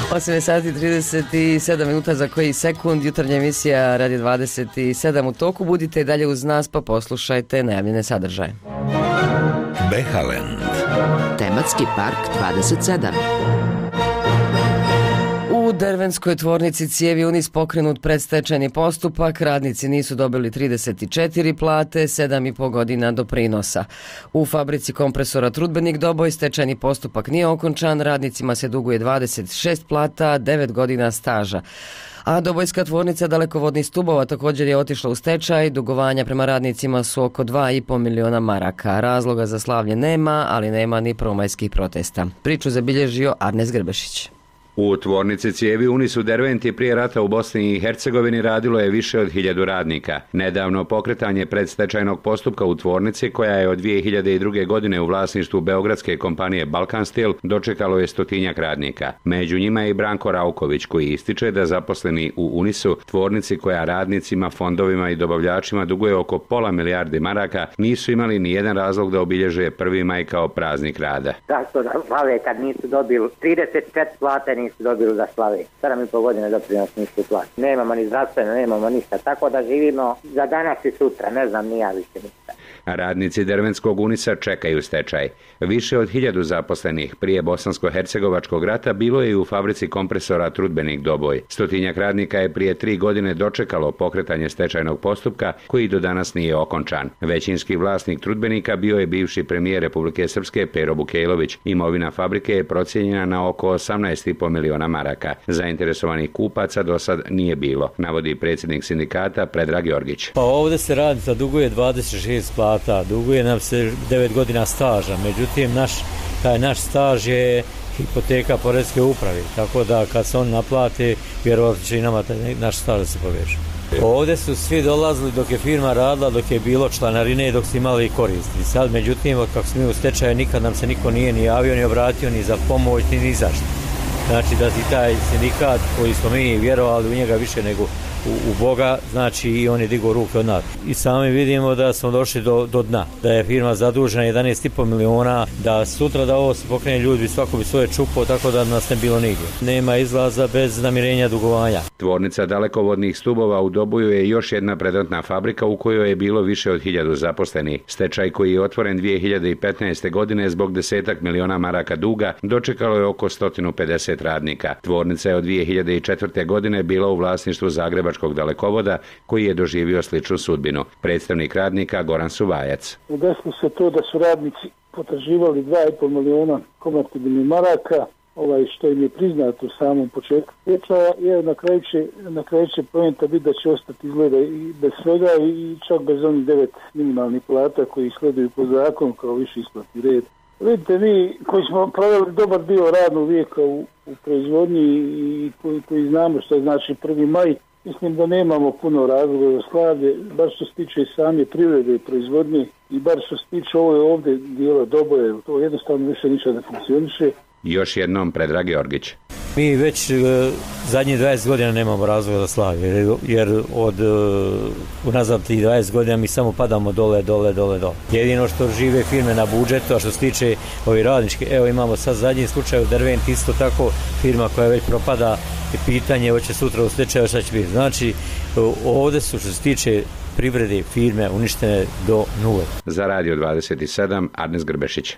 Speaker 1: osam sati trideset sedam minuta za koji sekund, jutarnja emisija Radio dvadeset sedam u toku. Budite i dalje uz nas pa poslušajte najavljene sadržaje.
Speaker 2: Behaland.
Speaker 3: Tematski park dvadeset sedam.
Speaker 1: U Dervenskoj tvornici Cijevi Unis pokrenut predstečajni postupak, radnici nisu dobili trideset četiri plate, sedam i po godina doprinosa. U fabrici kompresora Trudbenik Doboj stečajni postupak nije okončan, radnicima se duguje dvadeset šest plata, devet godina staža. A Dobojska tvornica dalekovodnih stubova također je otišla u stečaj, dugovanja prema radnicima su oko dva i po miliona maraka. Razloga za slavlje nema, ali nema ni prvomajskih protesta. Priču zabilježio Arnes Grbešić.
Speaker 6: U tvornici Cijevi Unis u Derventi prije rata u Bosni i Hercegovini radilo je više od hiljadu radnika. Nedavno pokretanje predstečajnog postupka u tvornici, koja je od dvije hiljade druge. godine u vlasništvu beogradske kompanije Balkan Steel, dočekalo je stotinjak radnika. Među njima je i Branko Rauković, koji ističe da zaposleni u Unisu, tvornici koja radnicima, fondovima i dobavljačima duguje oko pola milijardi maraka, nisu imali ni jedan razlog da obilježe prvi maj kao praznik rada.
Speaker 7: Zašto da slave kad nisu dobili trideset četiri plate, nisu dobili da slave. sedam i po godine doprinos nisu plati. Nemamo ni zdravstveno, nemamo ništa. Tako da živimo za danas i sutra. Ne znam ni ja više ništa.
Speaker 6: Radnici Dervenskog Unisa čekaju stečaj. Više od hiljadu zaposlenih prije Bosansko-hercegovačkog rata bilo je i u fabrici kompresora Trudbenik Doboj. Stotinjak radnika je prije tri godine dočekalo pokretanje stečajnog postupka, koji do danas nije okončan. Većinski vlasnik Trudbenika bio je bivši premijer Republike Srpske Pero Bukejlović. Imovina fabrike je procijenjena na oko osamnaest i po miliona maraka. Zainteresovanih kupaca do sad nije bilo, navodi predsjednik sindikata Predrag Jorgić.
Speaker 9: Pa ovdje se radnica duguje dvadeset šest plata, duguje nam se devet godina staža, međutim naš, taj naš staž je hipoteka Poreske upravi, tako da kad se on naplati, vjerovatno će i nama taj naš staž da se poveže. Ovdje su svi dolazili dok je firma radila, dok je bilo članarine i dok su imali koristi. Sad, međutim, kako smo mi u stečaju, nikad nam se niko nije ni javio, ni obratio, ni za pomoć, ni ni zašto. Znači da ti taj sindikat koji smo mi vjerovali u njega više nego u, u Boga, znači i on je digao ruke od nas. I sami vidimo da smo došli do, do dna, da je firma zadužena jedanaest i po miliona, da sutra da ovo se pokrene ljudi bi svako bi svoje čupo, tako da nas ne bilo nigdje. Nema izlaza bez namirenja dugovanja.
Speaker 6: Tvornica dalekovodnih stubova u Doboju je još jedna predmetna fabrika u kojoj je bilo više od hiljadu zaposlenih. Stečaj koji je otvoren dvije hiljade petnaeste. godine zbog desetak miliona maraka duga dočekalo je oko sto pedeset radnika. Tvornica je od dvije hiljade četvrte. godine bila u vlasništvu Zagrebačkog dalekovoda, koji je doživio sličnu sudbinu. Predstavnik radnika Goran Suvajac.
Speaker 24: Desilo se to da su radnici potraživali dva i po miliona konvertibilnih maraka, ovaj što im je priznato u samom početku stečaja, je na kraju će, na kraju će poenta biti da će ostati izgleda i bez svega i čak bez onih devet minimalnih plata koji sleduju po zakonu kao viši isplatni red. Vidite, mi koji smo proveli dobar dio radnog vijeka u, u proizvodnji i koji, koji znamo što znači prvi maj, mislim da nemamo puno razloga za slavlje, bar što se tiče same privrede i proizvodnje i bar što se tiče ovo ovdje dijela Doboje, to jednostavno više ništa ne funkcioniše.
Speaker 6: Još jednom Predrag Jorgić.
Speaker 9: Mi već e, zadnjih dvadeset godina nemamo razloga za slavlje, jer, jer od e, unazad tih dvadeset godina mi samo padamo dole, dole, dole, dole. Jedino što žive firme na budžetu, a što se tiče ovi radnički, evo imamo sad zadnji slučaj u Derventi, isto tako firma koja već propada i pitanje hoće sutra u stečaju šta će biti. Znači ovdje su što se tiče privrede firme uništene do nule.
Speaker 6: Za Radio dvadeset sedam Arnes Grbešić.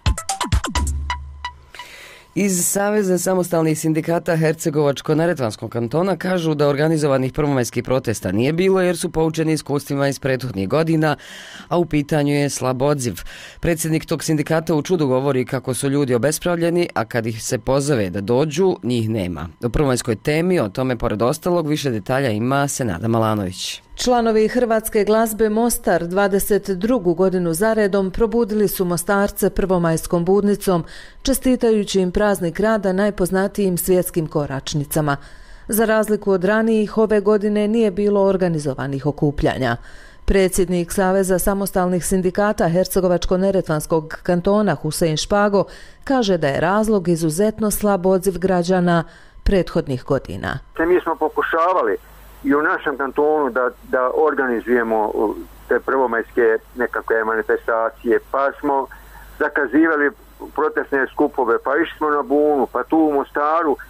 Speaker 1: Iz Saveza samostalnih sindikata Hercegovačko-neretvanskog kantona kažu da organizovanih prvomajskih protesta nije bilo jer su poučeni iskustvima iz prethodnih godina, a u pitanju je slab odziv. Predsjednik tog sindikata u čudu govori kako su ljudi obespravljeni, a kad ih se pozove da dođu, njih nema. U prvomajskoj temi o tome pored ostalog više detalja ima Senada Malanović.
Speaker 25: Članovi Hrvatske glazbe Mostar dvadeset drugu godinu zaredom probudili su Mostarce prvomajskom budnicom, čestitajući im praznik rada najpoznatijim svjetskim koračnicama. Za razliku od ranijih, ove godine nije bilo organizovanih okupljanja. Predsjednik Saveza samostalnih sindikata Hercegovačko-neretvanskog kantona Husein Špago kaže da je razlog izuzetno slab odziv građana prethodnih godina.
Speaker 26: Mi smo pokušavali i u našem kantonu da, da organizujemo te prvomajske nekakve manifestacije, pa smo zakazivali protestne skupove, pa išli smo na Bunu, pa tu u Mostaru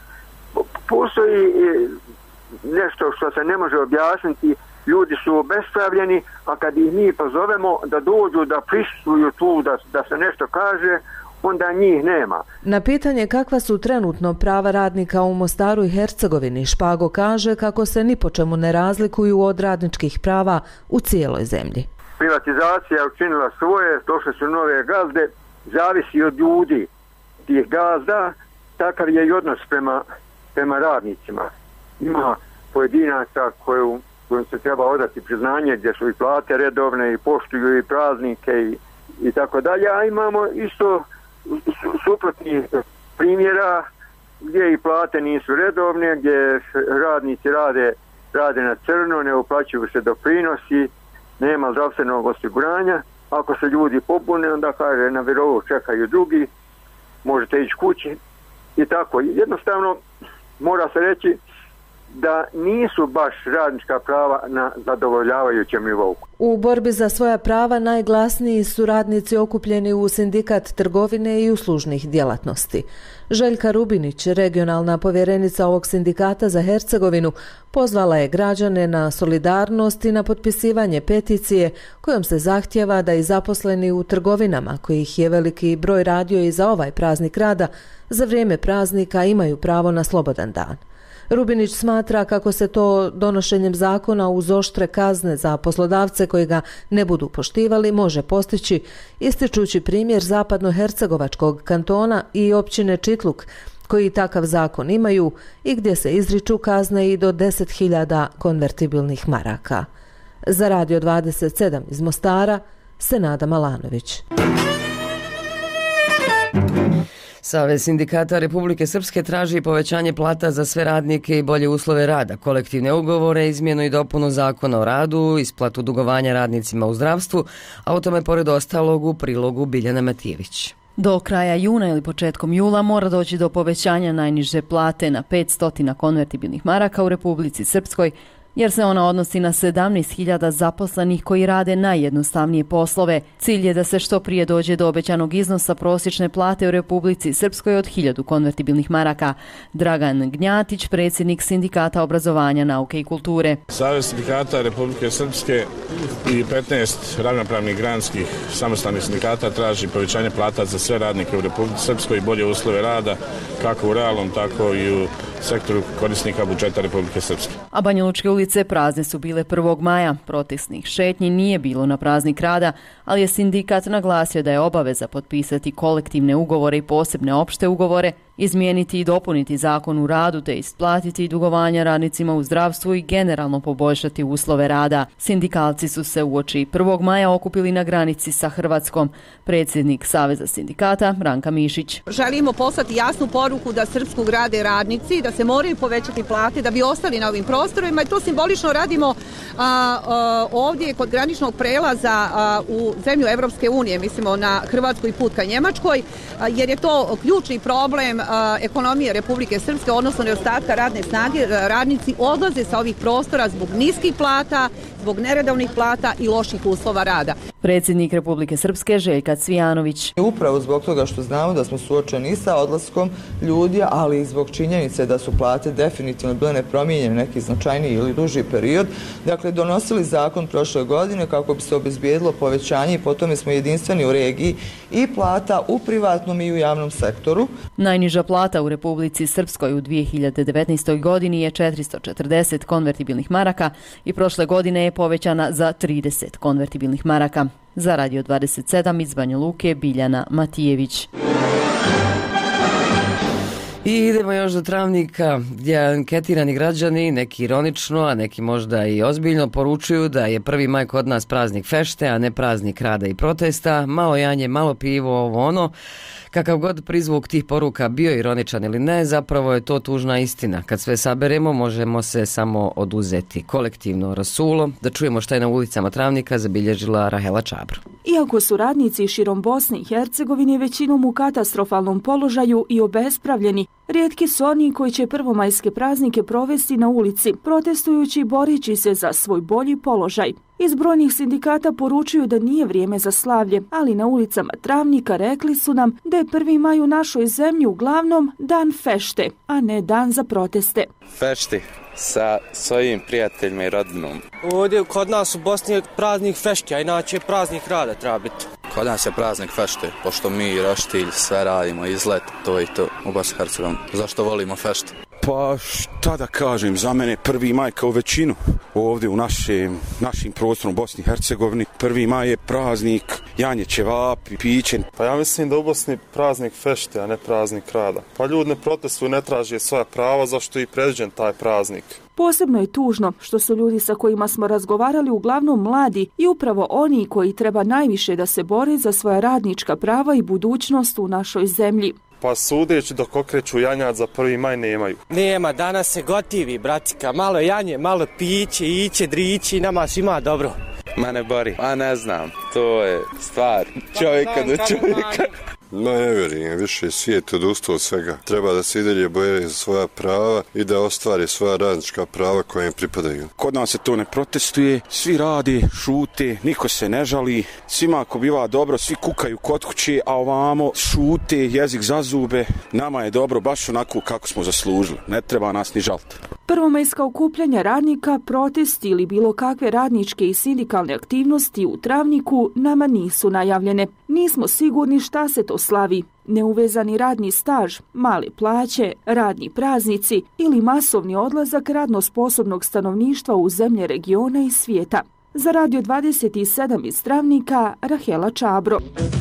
Speaker 26: postoji nešto što se ne može objasniti, ljudi su obespravljeni, a kad ih mi pozovemo da dođu, da prisustvuju tu, da, da se nešto kaže, onda njih nema.
Speaker 25: Na pitanje kakva su trenutno prava radnika u Mostaru i Hercegovini, Špago kaže kako se ni po čemu ne razlikuju od radničkih prava u cijeloj zemlji.
Speaker 26: Privatizacija učinila svoje, došle su nove gazde, zavisi od ljudi tih gazda, takav je i odnos prema, prema radnicima. Ima pojedinaca koju, kojim se treba odati priznanje, gdje su i plate redovne i poštuju i praznike i, i tako dalje, a imamo isto suprotnih primjera gdje i plate nisu redovne, gdje radnici rade, rade na crno, ne uplaćuju se doprinosi, nema zdravstvenog osiguranja. Ako se ljudi pobune, onda kaže na Virovu čekaju drugi, možete ići kući i tako. Jednostavno mora se reći da nisu baš radnička prava na zadovoljavajućem nivou.
Speaker 25: U borbi za svoja prava najglasniji su radnici okupljeni u sindikat trgovine i uslužnih djelatnosti. Željka Rubinić, regionalna povjerenica ovog sindikata za Hercegovinu, pozvala je građane na solidarnost i na potpisivanje peticije kojom se zahtjeva da i zaposleni u trgovinama, kojih je veliki broj radio i za ovaj praznik rada, za vrijeme praznika imaju pravo na slobodan dan. Rubinić smatra kako se to donošenjem zakona uz oštre kazne za poslodavce koji ga ne budu poštivali može postići, ističući primjer zapadnohercegovačkog kantona i općine Čitluk, koji takav zakon imaju i gdje se izriču kazne i do deset hiljada konvertibilnih maraka. Za Radio dvadeset sedam iz Mostara, Senada Malanović.
Speaker 1: Savez sindikata Republike Srpske traži povećanje plata za sve radnike i bolje uslove rada, kolektivne ugovore, izmjenu i dopunu zakona o radu, isplatu dugovanja radnicima u zdravstvu, a o tome pored ostalog u prilogu Biljana Matijević.
Speaker 5: Do kraja juna ili početkom jula mora doći do povećanja najniže plate na petsto konvertibilnih maraka u Republici Srpskoj, jer se ona odnosi na sedamnaest hiljada zaposlenih koji rade najjednostavnije poslove. Cilj je da se što prije dođe do obećanog iznosa prosječne plate u Republici Srpskoj od hiljadu konvertibilnih maraka. Dragan Gnjatić, predsjednik Sindikata obrazovanja, nauke i kulture.
Speaker 8: Savez sindikata Republike Srpske i petnaest ravnopravnih granskih samostalnih sindikata traži povećanje plata za sve radnike u Republici Srpskoj i bolje uslove rada, kako u realnom, tako i u sektoru korisnika budžeta Republike Srpske.
Speaker 5: A Banjalučke ulice prazne su bile prvog maja. Protestnih šetnji nije bilo na praznik rada, ali je sindikat naglasio da je obaveza potpisati kolektivne ugovore i posebne opšte ugovore, izmijeniti i dopuniti zakon u radu te isplatiti dugovanja radnicima u zdravstvu i generalno poboljšati uslove rada. Sindikalci su se uoči prvog maja okupili na granici sa Hrvatskom. Predsjednik Saveza sindikata Ranka Mišić.
Speaker 10: Želimo poslati jasnu poruku da srpsku grade radnici, da se moraju povećati plate da bi ostali na ovim prostorima i to simbolično radimo a, a, ovdje kod graničnog prelaza a, u zemlju Evropske unije, mislimo na Hrvatsku i put ka Njemačkoj, a, jer je to ključni problem a, ekonomije Republike Srpske, odnosno nedostatka radne snage. Radnici odlaze sa ovih prostora zbog niskih plata, zbog neredovnih plata i loših uslova rada.
Speaker 5: Predsjednik Republike Srpske Željka Cvijanović.
Speaker 13: Upravo zbog toga što znamo da smo suočeni sa odlaskom ljudi, ali i zbog činjenice da su plate definitivno bile nepromijenjene neki značajniji ili duži period. Dakle, donosili zakon prošle godine kako bi se obezbijedilo povećanje i potom smo jedinstveni u regiji i plata u privatnom i u javnom sektoru.
Speaker 5: Najniža plata u Republici Srpskoj u dvije hiljade devetnaestoj godini je četiristo četrdeset konvertibilnih maraka i prošle godine je povećana za trideset konvertibilnih maraka. Za Radio dvadeset sedam iz Banja Luke, Biljana Matijević.
Speaker 1: I idemo još do Travnika, gdje anketirani građani, neki ironično, a neki možda i ozbiljno, poručuju da je prvi maj kod nas praznik fešte, a ne praznik rada i protesta, malo janje, malo pivo, ovo ono. Kakav god prizvuk tih poruka bio ironičan ili ne, zapravo je to tužna istina. Kad sve saberemo, možemo se samo oduzeti kolektivno rasulo. Da čujemo šta je na ulicama Travnika zabilježila Rahela Čabro.
Speaker 14: Iako su radnici širom Bosne i Hercegovine većinom u katastrofalnom položaju i obespravljeni,
Speaker 11: Rijetki su oni koji će prvomajske praznike provesti na ulici, protestujući i borići se za svoj bolji položaj. Iz brojnih sindikata poručuju da nije vrijeme za slavlje, ali na ulicama Travnika rekli su nam da je prvi maj u našoj zemlji uglavnom dan fešte, a ne dan za proteste.
Speaker 12: Fešti sa svojim prijateljima i rodinom.
Speaker 14: Ovdje kod nas u Bosni je praznik fešti, a inače praznik rada treba biti.
Speaker 12: Kod nas je praznik fešte, pošto mi roštilj sve radimo, izlet, to i to u Bosni i Hercegovini. Zašto volimo feštu?
Speaker 15: Pa šta da kažem, za mene prvi maj kao većinu ovdje u našem, našim prostorom Bosni i Hercegovini. Prvi maj je praznik janje ćevapi, piće.
Speaker 16: Pa ja mislim da u Bosni praznik fešte, a ne praznik rada. Pa ljudi ne protestuju, ne traže svoja prava, zašto je i predviđen taj praznik.
Speaker 11: Posebno je tužno što su ljudi sa kojima smo razgovarali uglavnom mladi i upravo oni koji treba najviše da se bore za svoja radnička prava i budućnost u našoj zemlji.
Speaker 16: Pa sudeći dok okreću janjad za prvi maj nemaju.
Speaker 14: Nema, danas se gotivi, bratika. Malo janje, malo piće, iće, drići, nama svima dobro.
Speaker 12: Mene bori, a ne znam, to je stvar čovjeka do čovjeka.
Speaker 18: No, ne vjerujem, više svijet odustao od svega. Treba da se i dalje boje za svoja prava i da ostvari svoja radnička prava koja im pripadaju.
Speaker 15: Kod nas se to ne protestuje, svi radi, šute, niko se ne žali, svima ako biva dobro, svi kukaju kod kuće, a ovamo šute, jezik za zube. Nama je dobro baš onako kako smo zaslužili, ne treba nas ni žaliti.
Speaker 11: Prvomajska okupljanja radnika, protesti ili bilo kakve radničke i sindikalne aktivnosti u Travniku nama nisu najavljene. Nismo sigurni šta se to slavi. Neuvezani radni staž, male plaće, radni praznici ili masovni odlazak radno sposobnog stanovništva u zemlje regiona i svijeta. Za Radio dvadeset sedam iz Travnika, Rahela Čabro.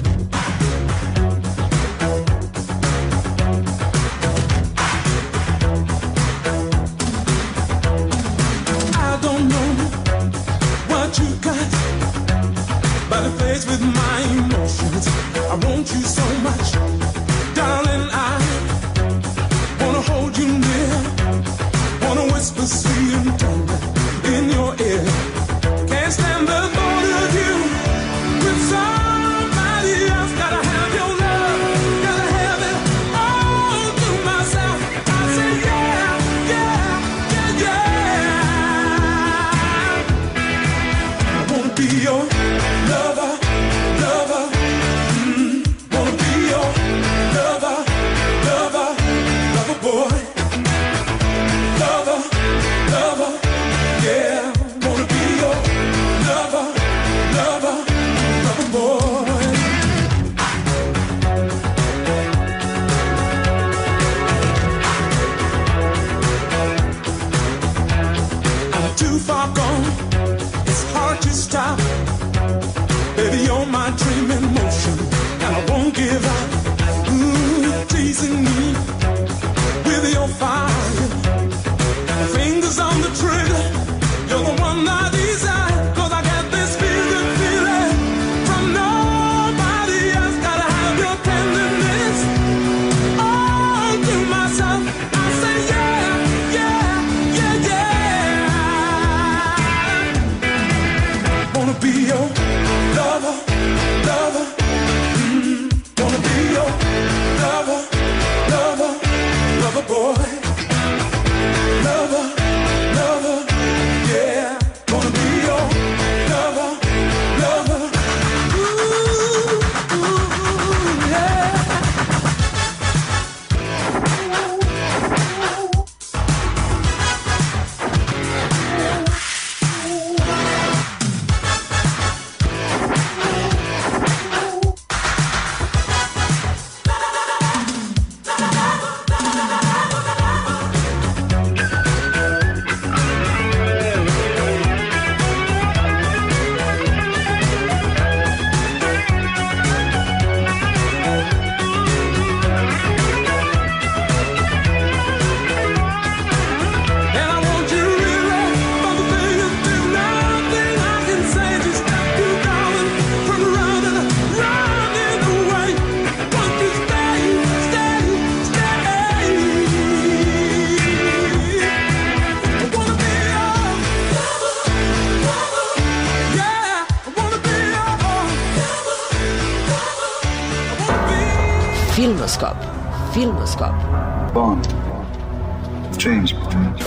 Speaker 27: With my emotions, I want you so much, darling. I wanna hold you near, wanna whisper sweet and tender in your ear. Can't stand the thought of you with somebody else. Gotta have your love, gotta have it all to myself. I say yeah, yeah, yeah, yeah. I wanna be your lover.
Speaker 17: Filmoskop. Filmoskop.
Speaker 2: Bond. James Bond.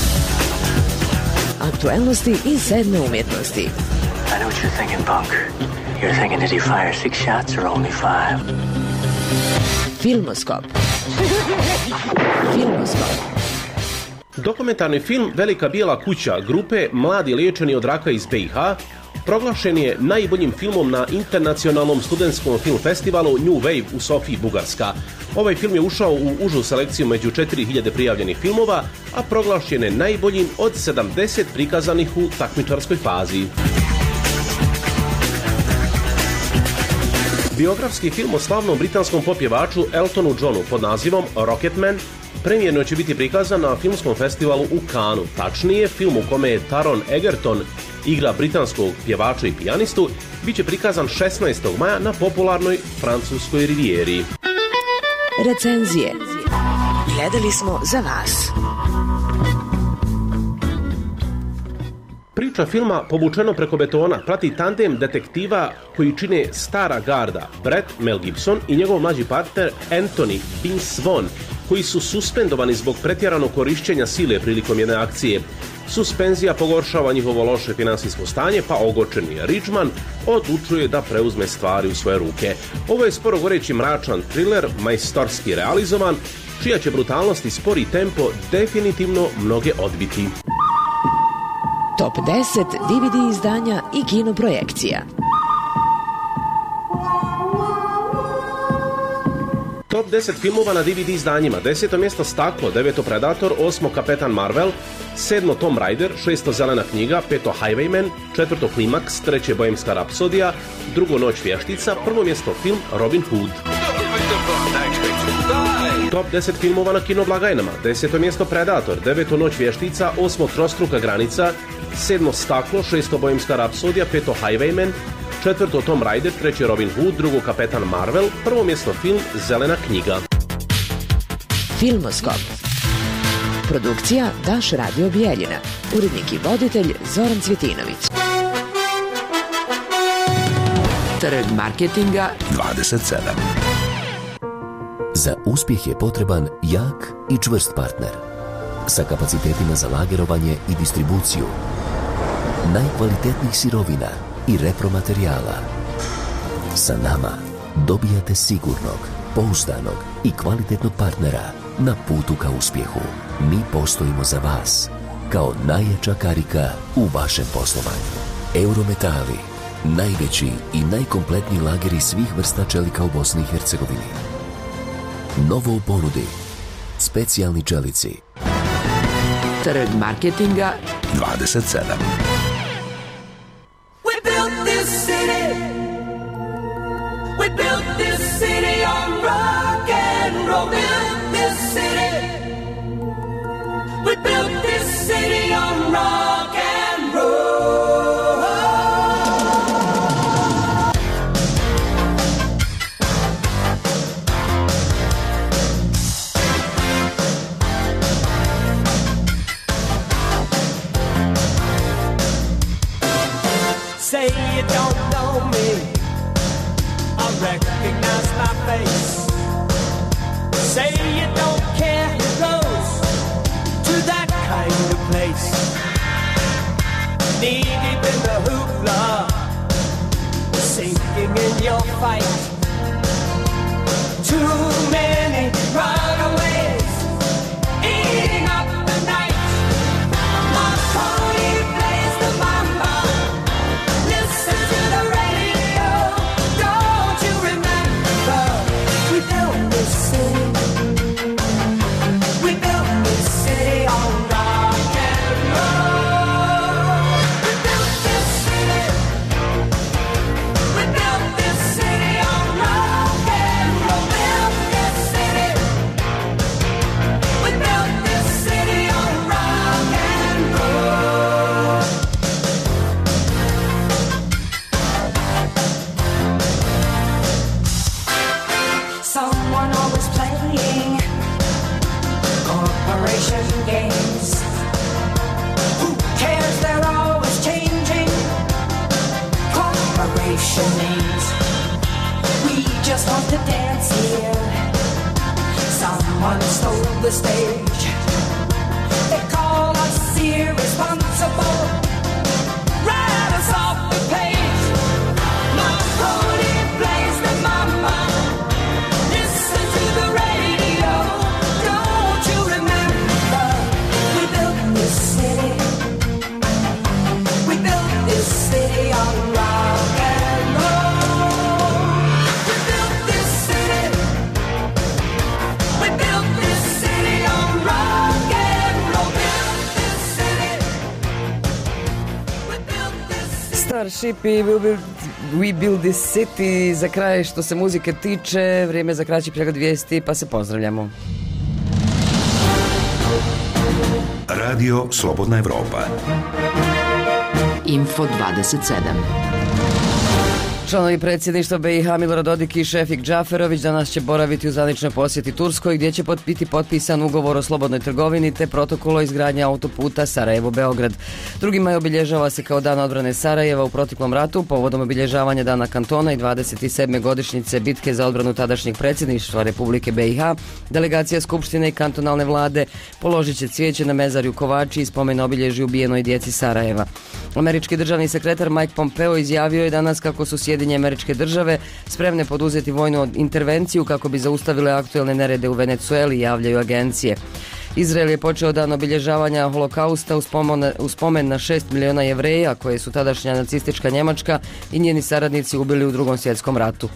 Speaker 4: Aktuelnosti i sedme umjetnosti.
Speaker 19: I know what you're thinking, Bunk. You're thinking, did he fire six shots or only five?
Speaker 4: Filmoskop. Filmoskop.
Speaker 20: Dokumentarni film Velika bijela kuća grupe Mladi liječeni od raka iz B i H proglašen je najboljim filmom na internacionalnom studentskom film festivalu New Wave u Sofiji, Bugarska. Ovaj film je ušao u užu selekciju među četiri hiljade prijavljenih filmova, a proglašen je najboljim od sedamdeset prikazanih u takmičarskoj fazi. Biografski film o slavnom britanskom popjevaču Eltonu Johnu pod nazivom Rocketman premijerno će biti prikazan na filmskom festivalu u Cannesu. Tačnije, film u kome je Taron Egerton igra britanskog pjevača i pijanistu, bit će prikazan šesnaestog maja na popularnoj francuskoj rivijeri.
Speaker 4: Recenzije. Gledali smo za vas.
Speaker 20: Priča filma Povučeno preko betona prati tandem detektiva koji čine stara garda Brett Mel Gibson i njegov mlađi partner Anthony Vince Vaughn, koji su suspendovani zbog pretjeranog korišćenja sile prilikom jedne akcije. Suspenzija pogoršava njihovo loše finansijsko stanje, pa ogorčeni Ridgman odlučuje da preuzme stvari u svoje ruke. Ovo je sporo goreći mračan thriller, majstorski realizovan, čija će brutalnost i spori tempo definitivno mnoge odbiti.
Speaker 4: Top deset D V D izdanja i kinoprojekcija.
Speaker 20: Top deset filmova na D V D izdanjima. Deseto mjesto Staklo, deveto Predator, osmo Kapetan Marvel, sedmo Tomb Raider, šesto Zelena knjiga, peto Highwayman, četvrto Klimaks, treće Bohemska rapsodija, drugo Noć vještica, prvo mjesto film Robin Hood. Top deset filmova na kinoblagajnama. Deseto mjesto Predator, deveto Noć vještica, osmo Trostruka granica, sedmo Staklo, šesto Bohemska rapsodija, peto Highwayman, četvrto Tomb Raider, treće Robin Hood, drugo Kapetan Marvel, prvo mjesto film Zelena knjiga.
Speaker 4: Filmoskop. Produkcija Daš Radio Bijeljina. Urednik i voditelj Zoran Cvjetinović.
Speaker 17: Trg marketinga
Speaker 21: dvadeset sedam.
Speaker 22: Za uspjeh je potreban jak i čvrst partner sa kapacitetima za lagerovanje i distribuciju najkvalitetnijih sirovina i repromaterijala. Sa nama dobijate sigurnog, pouzdanog i kvalitetnog partnera na putu ka uspjehu. Mi postojimo za vas kao najjača karika u vašem poslovanju. Eurometali, najveći i najkompletniji lageri svih vrsta čelika u Bosni i Hercegovini. Novo u ponudi, specijalni čelici.
Speaker 17: Trg marketinga
Speaker 21: dvadeset sedam.
Speaker 27: We built this city. We built this city on rock and roll. Built this city. We built this city on rock and roll.
Speaker 23: Say you don't know me, I recognize my face. Say you don't care who goes to that kind of place. Knee deep in the hoopla, sinking in your fight. Too many runaways, eating up the night. My pony plays the mama. Listen to the radio. Don't you remember? We built this city. We built this city on rock and roll. We built this city. We built this city on rock and roll. Built this city. We built this city on rock and roll. Someone always playing corporation games. Who cares? They're always changing corporation names. We just want to dance here. Some Someone stole the stage. They call us irresponsible. Write us off the page. Marconi plays the mama. Listen to the radio. Don't you remember? We built this city. We built this city on rock and roll. We built this city. We built this city on rock and roll. Built this city. We built this city.
Speaker 1: Starship i We Build, We Build This City. Za kraj što se muzike tiče, vrijeme za kraći pregled vijesti, pa se pozdravljamo.
Speaker 21: Radio Slobodna Evropa.
Speaker 17: Info dvadeset sedam.
Speaker 1: Članovi predsjedništva B i H Milorad Dodik i Šefik Džaferović danas će boraviti u zvaničnoj posjeti Turskoj gdje će biti potpisan ugovor o slobodnoj trgovini te protokol o izgradnji autoputa Sarajevo-Beograd. drugi maj obilježava se kao dan odbrane Sarajeva u proteklom ratu povodom obilježavanja Dana kantona i dvadeset sedme godišnjice bitke za odbranu tadašnjeg predsjedništva Republike B i H. Delegacija Skupštine i kantonalne vlade položit će cvijeće na mezarju Kovači i spomen obilježi ubijenoj djeci Sarajeva. Američki državni sekretar Mike Pompeo izjavio je danas kako su Sjedinjene Američke Države spremne poduzeti vojnu intervenciju kako bi zaustavile aktuelne nerede u Venecueli, javljaju agencije. Izrael je počeo dan obilježavanja holokausta u spomen, u spomen na šest miliona Jevreja koje su tadašnja nacistička Njemačka i njeni saradnici ubili u Drugom svjetskom ratu.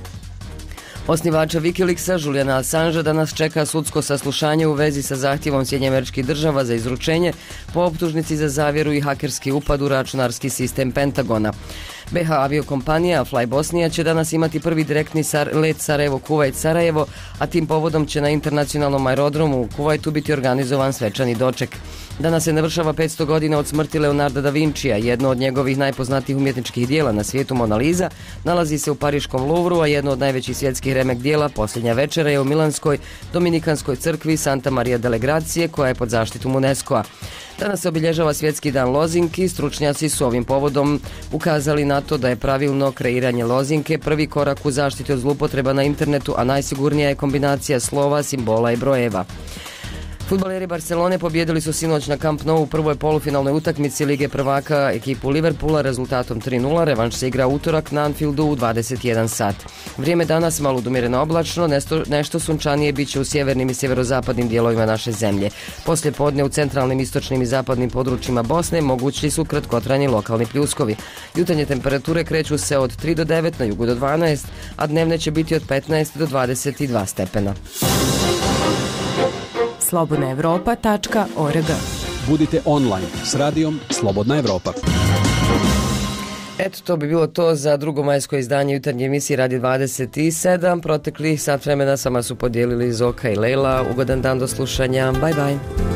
Speaker 1: Osnivača Wikileaksa, Juliana Assangea, danas čeka sudsko saslušanje u vezi sa zahtjevom Sjedinjenih Američkih Država za izručenje po optužnici za zavjeru i hakerski upad u računarski sistem Pentagona. B H aviokompanija Fly Bosnia će danas imati prvi direktni sar- let Sarajevo-Kuvajt-Sarajevo, a tim povodom će na internacionalnom aerodromu u Kuvajtu biti organizovan svečani doček. Danas se navršava petsto godina od smrti Leonarda da Vincija. Jedno od njegovih najpoznatijih umjetničkih dijela na svijetu, Mona Lisa, nalazi se u Pariškom Louvru, a jedno od najvećih svjetskih remek dijela, Posljednja večera, je u Milanskoj Dominikanskoj crkvi Santa Maria delle Grazie, koja je pod zaštitom UNESCO-a. Danas se obilježava svjetski dan lozinki. Stručnjaci su ovim povodom ukazali na to da je pravilno kreiranje lozinke prvi korak u zaštiti od zloupotreba na internetu, a najsigurnija je kombinacija slova, simbola i brojeva. Fudbaleri Barcelone pobijedili su sinoć na Camp Nou u prvoj polufinalnoj utakmici Lige prvaka ekipu Liverpoola rezultatom tri nula. Revanš se igra utorak na Anfieldu u dvadeset jedan sat. Vrijeme danas malo umjereno oblačno, nešto, nešto sunčanije bit će u sjevernim i sjeverozapadnim dijelovima naše zemlje. Poslije podne u centralnim, istočnim i zapadnim područjima Bosne mogući su kratkotrajni lokalni pljuskovi. Jutarnje temperature kreću se od tri do devet, na jugu do dvanaest, a dnevne će biti od petnaest do dvadeset dva stepena.
Speaker 3: slobodna evropa tačka org.
Speaker 6: Budite online s radijom Slobodna Evropa.
Speaker 1: Eto, to bi bilo to za drugo majsko izdanje jutarnje emisije Radio dvadeset sedam. Protekli sat vremena sama su podijelili Zoka i Lejla. Ugodan dan do slušanja. Bye bye.